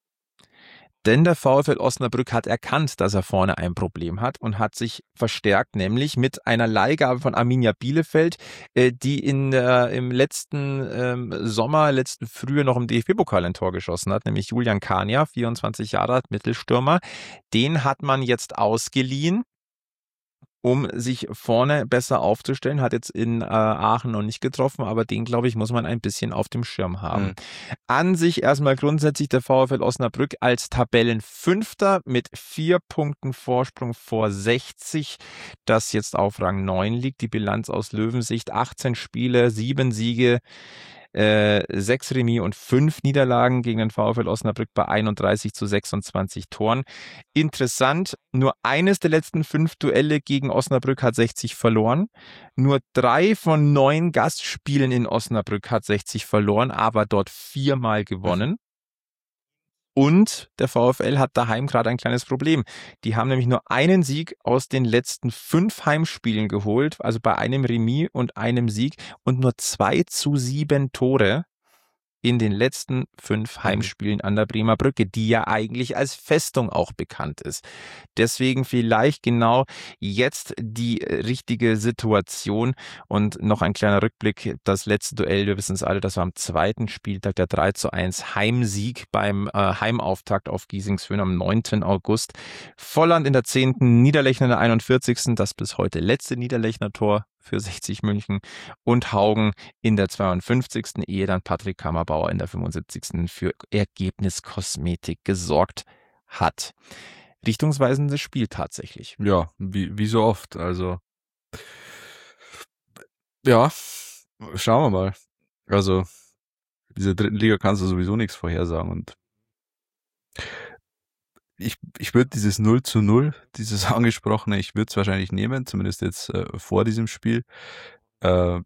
Denn der VfL Osnabrück hat erkannt, dass er vorne ein Problem hat und hat sich verstärkt, nämlich mit einer Leihgabe von Arminia Bielefeld, die im letzten letzten Frühjahr noch im DFB-Pokal ein Tor geschossen hat, nämlich Julian Kania, 24 Jahre alt, Mittelstürmer. Den hat man jetzt ausgeliehen, um sich vorne besser aufzustellen. Hat jetzt in Aachen noch nicht getroffen, aber den, glaube ich, muss man ein bisschen auf dem Schirm haben. An sich erstmal grundsätzlich der VfL Osnabrück als Tabellenfünfter mit 4 Punkten Vorsprung vor 60, das jetzt auf Rang 9 liegt. Die Bilanz aus Löwensicht: 18 Spiele, 7 Siege, 6 Remis und 5 Niederlagen gegen den VfL Osnabrück bei 31:26 Toren. Interessant, nur eines der letzten 5 Duelle gegen Osnabrück hat 60 verloren. Nur 3 von 9 Gastspielen in Osnabrück hat 60 verloren, aber dort 4-mal gewonnen. Und der VfL hat daheim gerade ein kleines Problem. Die haben nämlich nur einen Sieg aus den letzten 5 Heimspielen geholt, also bei einem Remis und einem Sieg, und nur 2:7 Tore in den letzten 5 Heimspielen an der Bremer Brücke, die ja eigentlich als Festung auch bekannt ist. Deswegen vielleicht genau jetzt die richtige Situation. Und noch ein kleiner Rückblick: Das letzte Duell, wir wissen es alle, das war am 2. Spieltag, der 3:1 Heimsieg beim Heimauftakt auf Giesingshöhen am 9. August. Volland in der 10., Niederlechner in der 41., das bis heute letzte Niederlechner Tor für 60 München, und Haugen in der 52., ehe dann Patrick Kammerbauer in der 75. für Ergebniskosmetik gesorgt hat. Richtungsweisendes Spiel tatsächlich. Ja, wie so oft. Also ja, schauen wir mal. Also dieser dritten Liga kannst du sowieso nichts vorhersagen, und ich würde dieses 0:0, dieses angesprochene, ich würde es wahrscheinlich nehmen, zumindest jetzt vor diesem Spiel. Ja,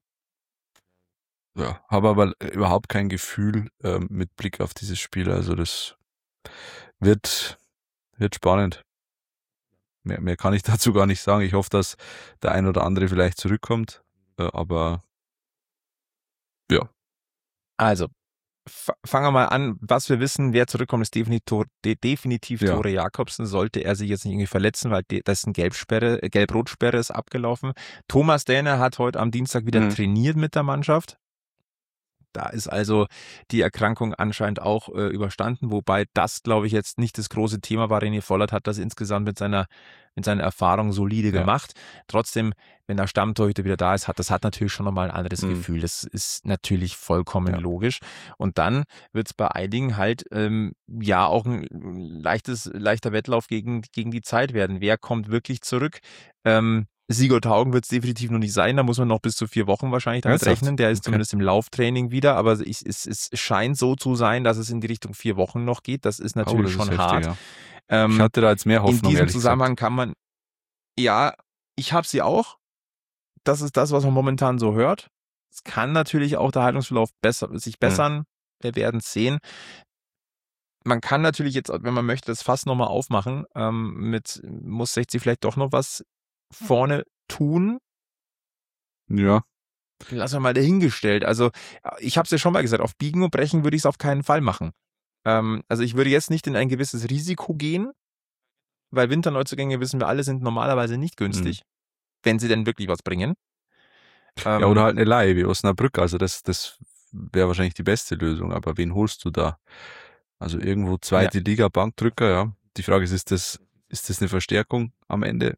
habe aber überhaupt kein Gefühl mit Blick auf dieses Spiel. Also das wird spannend. Mehr kann ich dazu gar nicht sagen. Ich hoffe, dass der ein oder andere vielleicht zurückkommt. Aber ja. Also, fangen wir mal an. Was wir wissen, wer zurückkommt, ist definitiv Ja. Tore Jakobsen. Sollte er sich jetzt nicht irgendwie verletzen, weil das ist eine Gelb-Rot-Sperre ist abgelaufen. Thomas Dähne hat heute am Dienstag wieder trainiert mit der Mannschaft. Da ist also die Erkrankung anscheinend auch überstanden, wobei das, glaube ich, jetzt nicht das große Thema war. René Vollert hat das insgesamt mit seiner Erfahrung solide gemacht. Trotzdem, wenn der Stammtorhüter wieder da ist, das hat natürlich schon nochmal ein anderes Gefühl. Das ist natürlich vollkommen logisch. Und dann wird es bei einigen halt auch ein leichter Wettlauf gegen die Zeit werden. Wer kommt wirklich zurück? Sigurd Haugen wird es definitiv noch nicht sein, da muss man noch bis zu 4 Wochen wahrscheinlich damit rechnen. Der ist zumindest im Lauftraining wieder, aber es scheint so zu sein, dass es in die Richtung 4 Wochen noch geht. Das ist natürlich schon heftig, hart. Ja. Ich hatte da jetzt mehr Hoffnung. In diesem Zusammenhang kann man, ja, ich habe sie auch. Das ist das, was man momentan so hört. Es kann natürlich auch der Heilungsverlauf sich bessern. Wir werden es sehen. Man kann natürlich jetzt, wenn man möchte, das Fass nochmal aufmachen. Muss 60 vielleicht doch noch was vorne tun. Ja. Lassen wir mal dahingestellt. Also ich habe es ja schon mal gesagt, auf Biegen und Brechen würde ich es auf keinen Fall machen. Also ich würde jetzt nicht in ein gewisses Risiko gehen, weil Winterneuzugänge, wissen wir alle, sind normalerweise nicht günstig, wenn sie denn wirklich was bringen. Ja, oder halt eine Leihe wie Osnabrück. Also das wäre wahrscheinlich die beste Lösung. Aber wen holst du da? Also irgendwo zweite Liga Bankdrücker, ja. Die Frage ist das eine Verstärkung am Ende?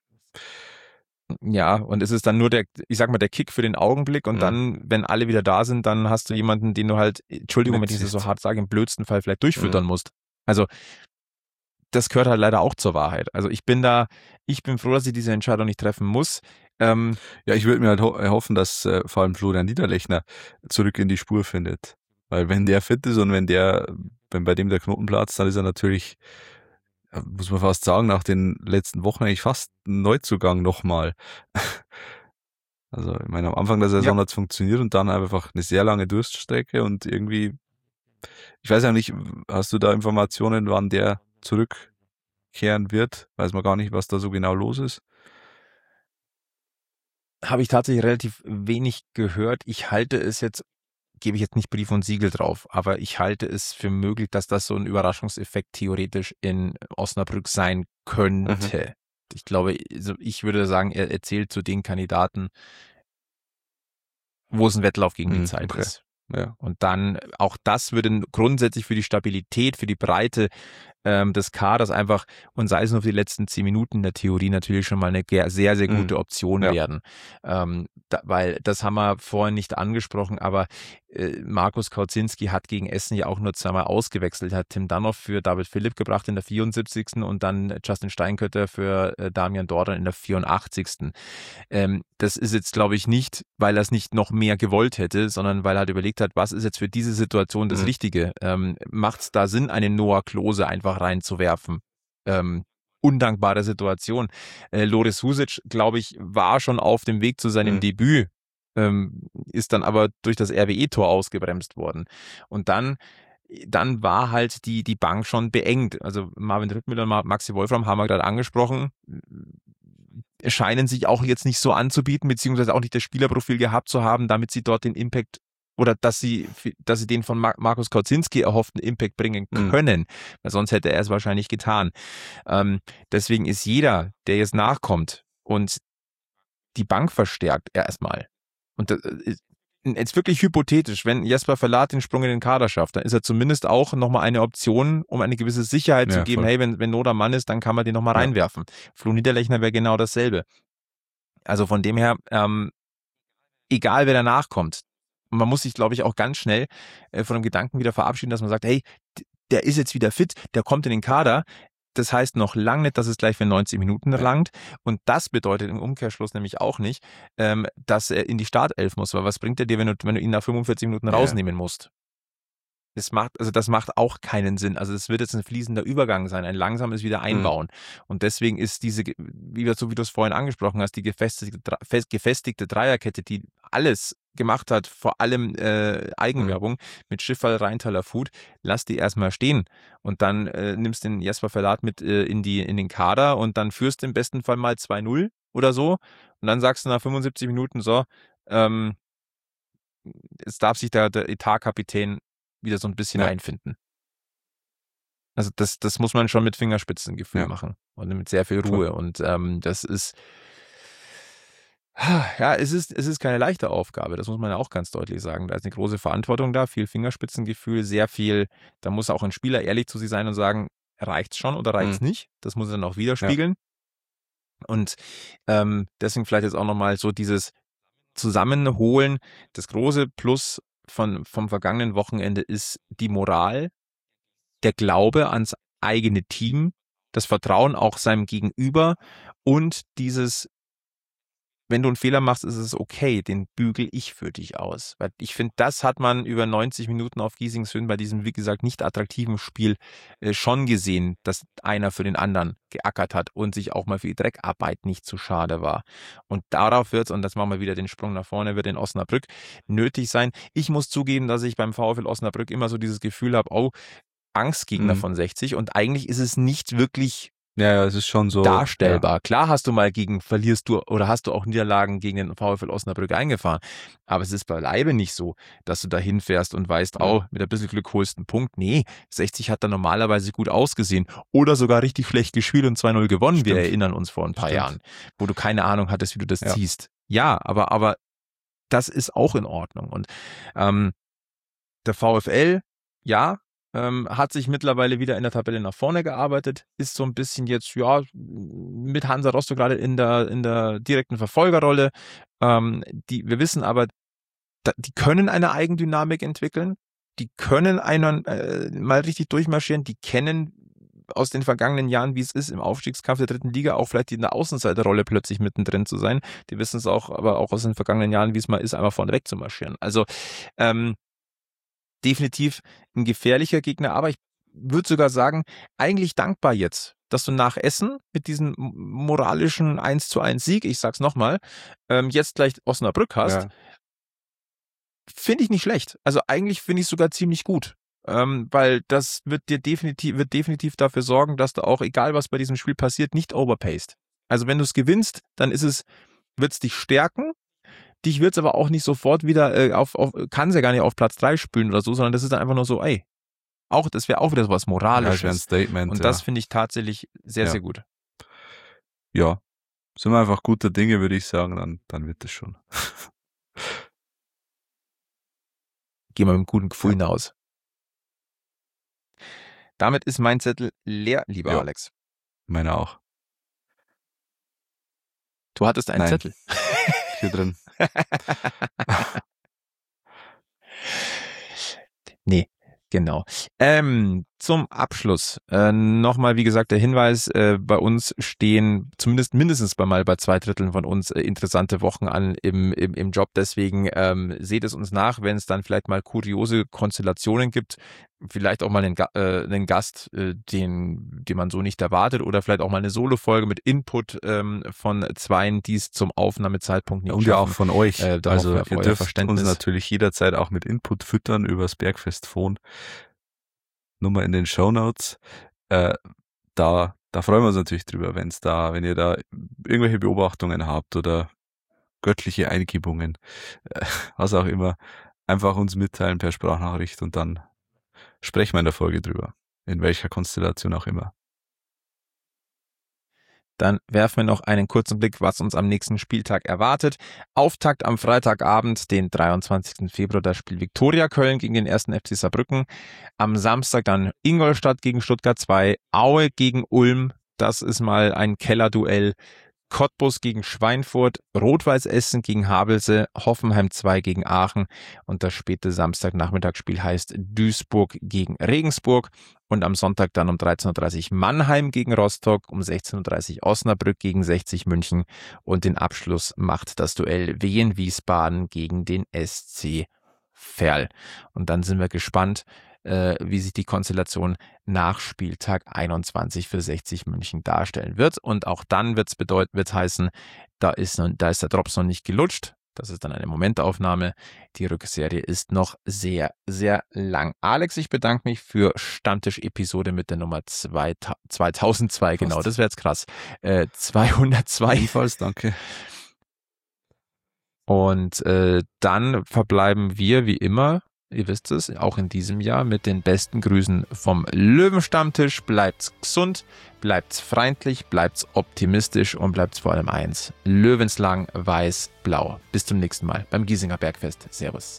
Ja, und es ist dann nur der Kick für den Augenblick und dann, wenn alle wieder da sind, dann hast du jemanden, den du halt, Entschuldigung, wenn ich das so hart sage, im blödsten Fall vielleicht durchfüttern musst. Also das gehört halt leider auch zur Wahrheit. Also ich bin froh, dass ich diese Entscheidung nicht treffen muss. Ja, ich würde mir halt hoffen, dass vor allem Florian Niederlechner zurück in die Spur findet. Weil wenn der fit ist und wenn bei dem der Knoten platzt, dann ist er natürlich, muss man fast sagen, nach den letzten Wochen eigentlich fast ein Neuzugang nochmal. Also ich meine, am Anfang der Saison hat es funktioniert und dann einfach eine sehr lange Durststrecke und irgendwie, ich weiß ja nicht, hast du da Informationen, wann der zurückkehren wird? Weiß man gar nicht, was da so genau los ist. Habe ich tatsächlich relativ wenig gehört. Gebe ich jetzt nicht Brief und Siegel drauf, aber ich halte es für möglich, dass das so ein Überraschungseffekt theoretisch in Osnabrück sein könnte. Ich glaube, also ich würde sagen, er zählt zu den Kandidaten, wo es ein Wettlauf gegen die Zeit ist. Ja. Und dann, auch das würde grundsätzlich für die Stabilität, für die Breite des Kaders einfach, und sei es nur für die letzten 10 Minuten in der Theorie, natürlich schon mal eine sehr, sehr gute Option werden. Weil das haben wir vorhin nicht angesprochen, aber Markus Kauzinski hat gegen Essen ja auch nur 2-mal ausgewechselt. Er hat Tim Danhoff für David Philipp gebracht in der 74. und dann Justin Steinkötter für Damian Dordan in der 84. Das ist jetzt, glaube ich, nicht, weil er es nicht noch mehr gewollt hätte, sondern weil er halt überlegt hat, was ist jetzt für diese Situation das Richtige? Macht es da Sinn, einen Noah Klose einfach reinzuwerfen? Undankbare Situation. Loris Husic, glaube ich, war schon auf dem Weg zu seinem Debüt, ist dann aber durch das RWE-Tor ausgebremst worden. Und dann war halt die Bank schon beengt. Also Marvin Rittmüller und Maxi Wolfram haben wir gerade angesprochen, scheinen sich auch jetzt nicht so anzubieten, beziehungsweise auch nicht das Spielerprofil gehabt zu haben, damit sie dort den Impact oder dass sie den von Markus Kauzinski erhofften Impact bringen können, weil sonst hätte er es wahrscheinlich getan. Deswegen ist jeder, der jetzt nachkommt und die Bank verstärkt erstmal, und das ist jetzt wirklich hypothetisch, wenn Jesper Verlat den Sprung in den Kader schafft, dann ist er zumindest auch nochmal eine Option, um eine gewisse Sicherheit zu geben. Voll. Hey, wenn Not am Mann ist, dann kann man den nochmal reinwerfen. Flo Niederlechner wäre genau dasselbe. Also von dem her, egal wer danach kommt, man muss sich, glaube ich, auch ganz schnell von dem Gedanken wieder verabschieden, dass man sagt, hey, der ist jetzt wieder fit, der kommt in den Kader. Das heißt noch lange nicht, dass es gleich für 90 Minuten langt. Und das bedeutet im Umkehrschluss nämlich auch nicht, dass er in die Startelf muss. Weil was bringt er dir, wenn du ihn nach 45 Minuten rausnehmen musst? das macht auch keinen Sinn. Also es wird jetzt ein fließender Übergang sein, ein langsames Wiedereinbauen. Und deswegen ist diese, wie du es vorhin angesprochen hast, die gefestigte Dreierkette, die alles gemacht hat, vor allem Eigenwerbung mit Schifferl, Rheintaler, Food, lass die erstmal stehen und dann nimmst den Jesper Verlat mit in den Kader und dann führst du im besten Fall mal 2-0 oder so und dann sagst du nach 75 Minuten so, jetzt darf sich der Etatkapitän wieder so ein bisschen einfinden. Also das muss man schon mit Fingerspitzengefühl machen und mit sehr viel Ruhe. Und das ist, ja, es ist keine leichte Aufgabe, das muss man ja auch ganz deutlich sagen. Da ist eine große Verantwortung da, viel Fingerspitzengefühl, sehr viel, da muss auch ein Spieler ehrlich zu sich sein und sagen, reicht's schon oder reicht's nicht? Das muss er dann auch widerspiegeln. Ja. Und deswegen vielleicht jetzt auch nochmal so dieses Zusammenholen, das große Plus vom vergangenen Wochenende ist die Moral, der Glaube ans eigene Team, das Vertrauen auch seinem Gegenüber und dieses, wenn du einen Fehler machst, ist es okay, den bügel ich für dich aus. Weil ich finde, das hat man über 90 Minuten auf Giesingshöhen bei diesem, wie gesagt, nicht attraktiven Spiel schon gesehen, dass einer für den anderen geackert hat und sich auch mal für die Dreckarbeit nicht zu schade war. Und darauf wird es, und das machen wir wieder den Sprung nach vorne, wird in Osnabrück nötig sein. Ich muss zugeben, dass ich beim VfL Osnabrück immer so dieses Gefühl habe, oh, Angstgegner von 60 und eigentlich ist es nicht wirklich es ist schon so darstellbar. Ja. Klar hast du auch Niederlagen gegen den VfL Osnabrück eingefahren, aber es ist beileibe nicht so, dass du da hinfährst und weißt, mit ein bisschen Glück holst einen Punkt. Nee, 60 hat da normalerweise gut ausgesehen oder sogar richtig schlecht gespielt und 2-0 gewonnen. Stimmt. Wir erinnern uns vor ein paar Jahren, wo du keine Ahnung hattest, wie du das ziehst. Ja, aber das ist auch in Ordnung. Und der VfL, hat sich mittlerweile wieder in der Tabelle nach vorne gearbeitet, ist so ein bisschen jetzt, mit Hansa Rostock gerade in der direkten Verfolgerrolle. Wir wissen aber, die können eine Eigendynamik entwickeln, die können einen mal richtig durchmarschieren, die kennen aus den vergangenen Jahren, wie es ist, im Aufstiegskampf der 3. Liga auch vielleicht in der Außenseiterrolle plötzlich mittendrin zu sein. Die wissen es auch, aber auch aus den vergangenen Jahren, wie es mal ist, einmal vorne weg zu marschieren. Also, definitiv ein gefährlicher Gegner, aber ich würde sogar sagen, eigentlich dankbar jetzt, dass du nach Essen mit diesem moralischen 1:1 Sieg, ich sag's nochmal, jetzt gleich Osnabrück hast, finde ich nicht schlecht. Also eigentlich finde ich es sogar ziemlich gut, weil das wird definitiv dafür sorgen, dass du auch, egal was bei diesem Spiel passiert, nicht overpaced. Also wenn du es gewinnst, dann wird es dich stärken. Dich wird es aber auch nicht sofort wieder kann es ja gar nicht auf Platz 3 spülen oder so, sondern das ist dann einfach nur so, das wäre auch wieder sowas Moralisches. Ja, ein Statement. Und das finde ich tatsächlich sehr, sehr gut. Ja, sind wir einfach guter Dinge, würde ich sagen, dann wird es schon. Gehen wir mit einem guten Gefühl hinaus. Damit ist mein Zettel leer, lieber Alex. Meiner auch. Du hattest einen Zettel. Hier drin. Nee, genau. Zum Abschluss nochmal, wie gesagt, der Hinweis, bei uns stehen mindestens bei 2/3 von uns interessante Wochen an im Job. Deswegen seht es uns nach, wenn es dann vielleicht mal kuriose Konstellationen gibt, vielleicht auch mal einen Gast, den man so nicht erwartet, oder vielleicht auch mal eine Solo-Folge mit Input von Zweien, die es zum Aufnahmezeitpunkt nicht schaffen. Und ja auch von euch. Also ihr dürft uns Verständnis natürlich jederzeit auch mit Input füttern übers Bergfest Phone. Nummer in den Shownotes. Da freuen wir uns natürlich drüber, wenn ihr da irgendwelche Beobachtungen habt oder göttliche Eingebungen, was auch immer, einfach uns mitteilen per Sprachnachricht und dann sprechen wir in der Folge drüber, in welcher Konstellation auch immer. Dann werfen wir noch einen kurzen Blick, was uns am nächsten Spieltag erwartet. Auftakt am Freitagabend, den 23. Februar, das Spiel Viktoria Köln gegen den 1. FC Saarbrücken. Am Samstag dann Ingolstadt gegen Stuttgart 2, Aue gegen Ulm. Das ist mal ein Kellerduell. Cottbus gegen Schweinfurt, Rot-Weiß Essen gegen Havelse, Hoffenheim 2 gegen Aachen und das späte Samstagnachmittagsspiel heißt Duisburg gegen Regensburg und am Sonntag dann um 13:30 Uhr Mannheim gegen Rostock, um 16:30 Uhr Osnabrück gegen 60 München und den Abschluss macht das Duell Wien Wiesbaden gegen den SC Verl. Und dann sind wir gespannt, wie sich die Konstellation nach Spieltag 21 für 60 München darstellen wird. Und auch dann wird es heißen, da ist der Drops noch nicht gelutscht. Das ist dann eine Momentaufnahme. Die Rückserie ist noch sehr, sehr lang. Alex, ich bedanke mich für Stammtisch-Episode mit der Nummer 2002. Genau, das wäre jetzt krass. 202. Ebenfalls, danke. Und dann verbleiben wir wie immer, ihr wisst es, auch in diesem Jahr mit den besten Grüßen vom Löwenstammtisch. Bleibt's gesund, bleibt's freundlich, bleibt's optimistisch und bleibt's vor allem eins: löwenslang, weiß, blau. Bis zum nächsten Mal beim Giesinger Bergfest. Servus.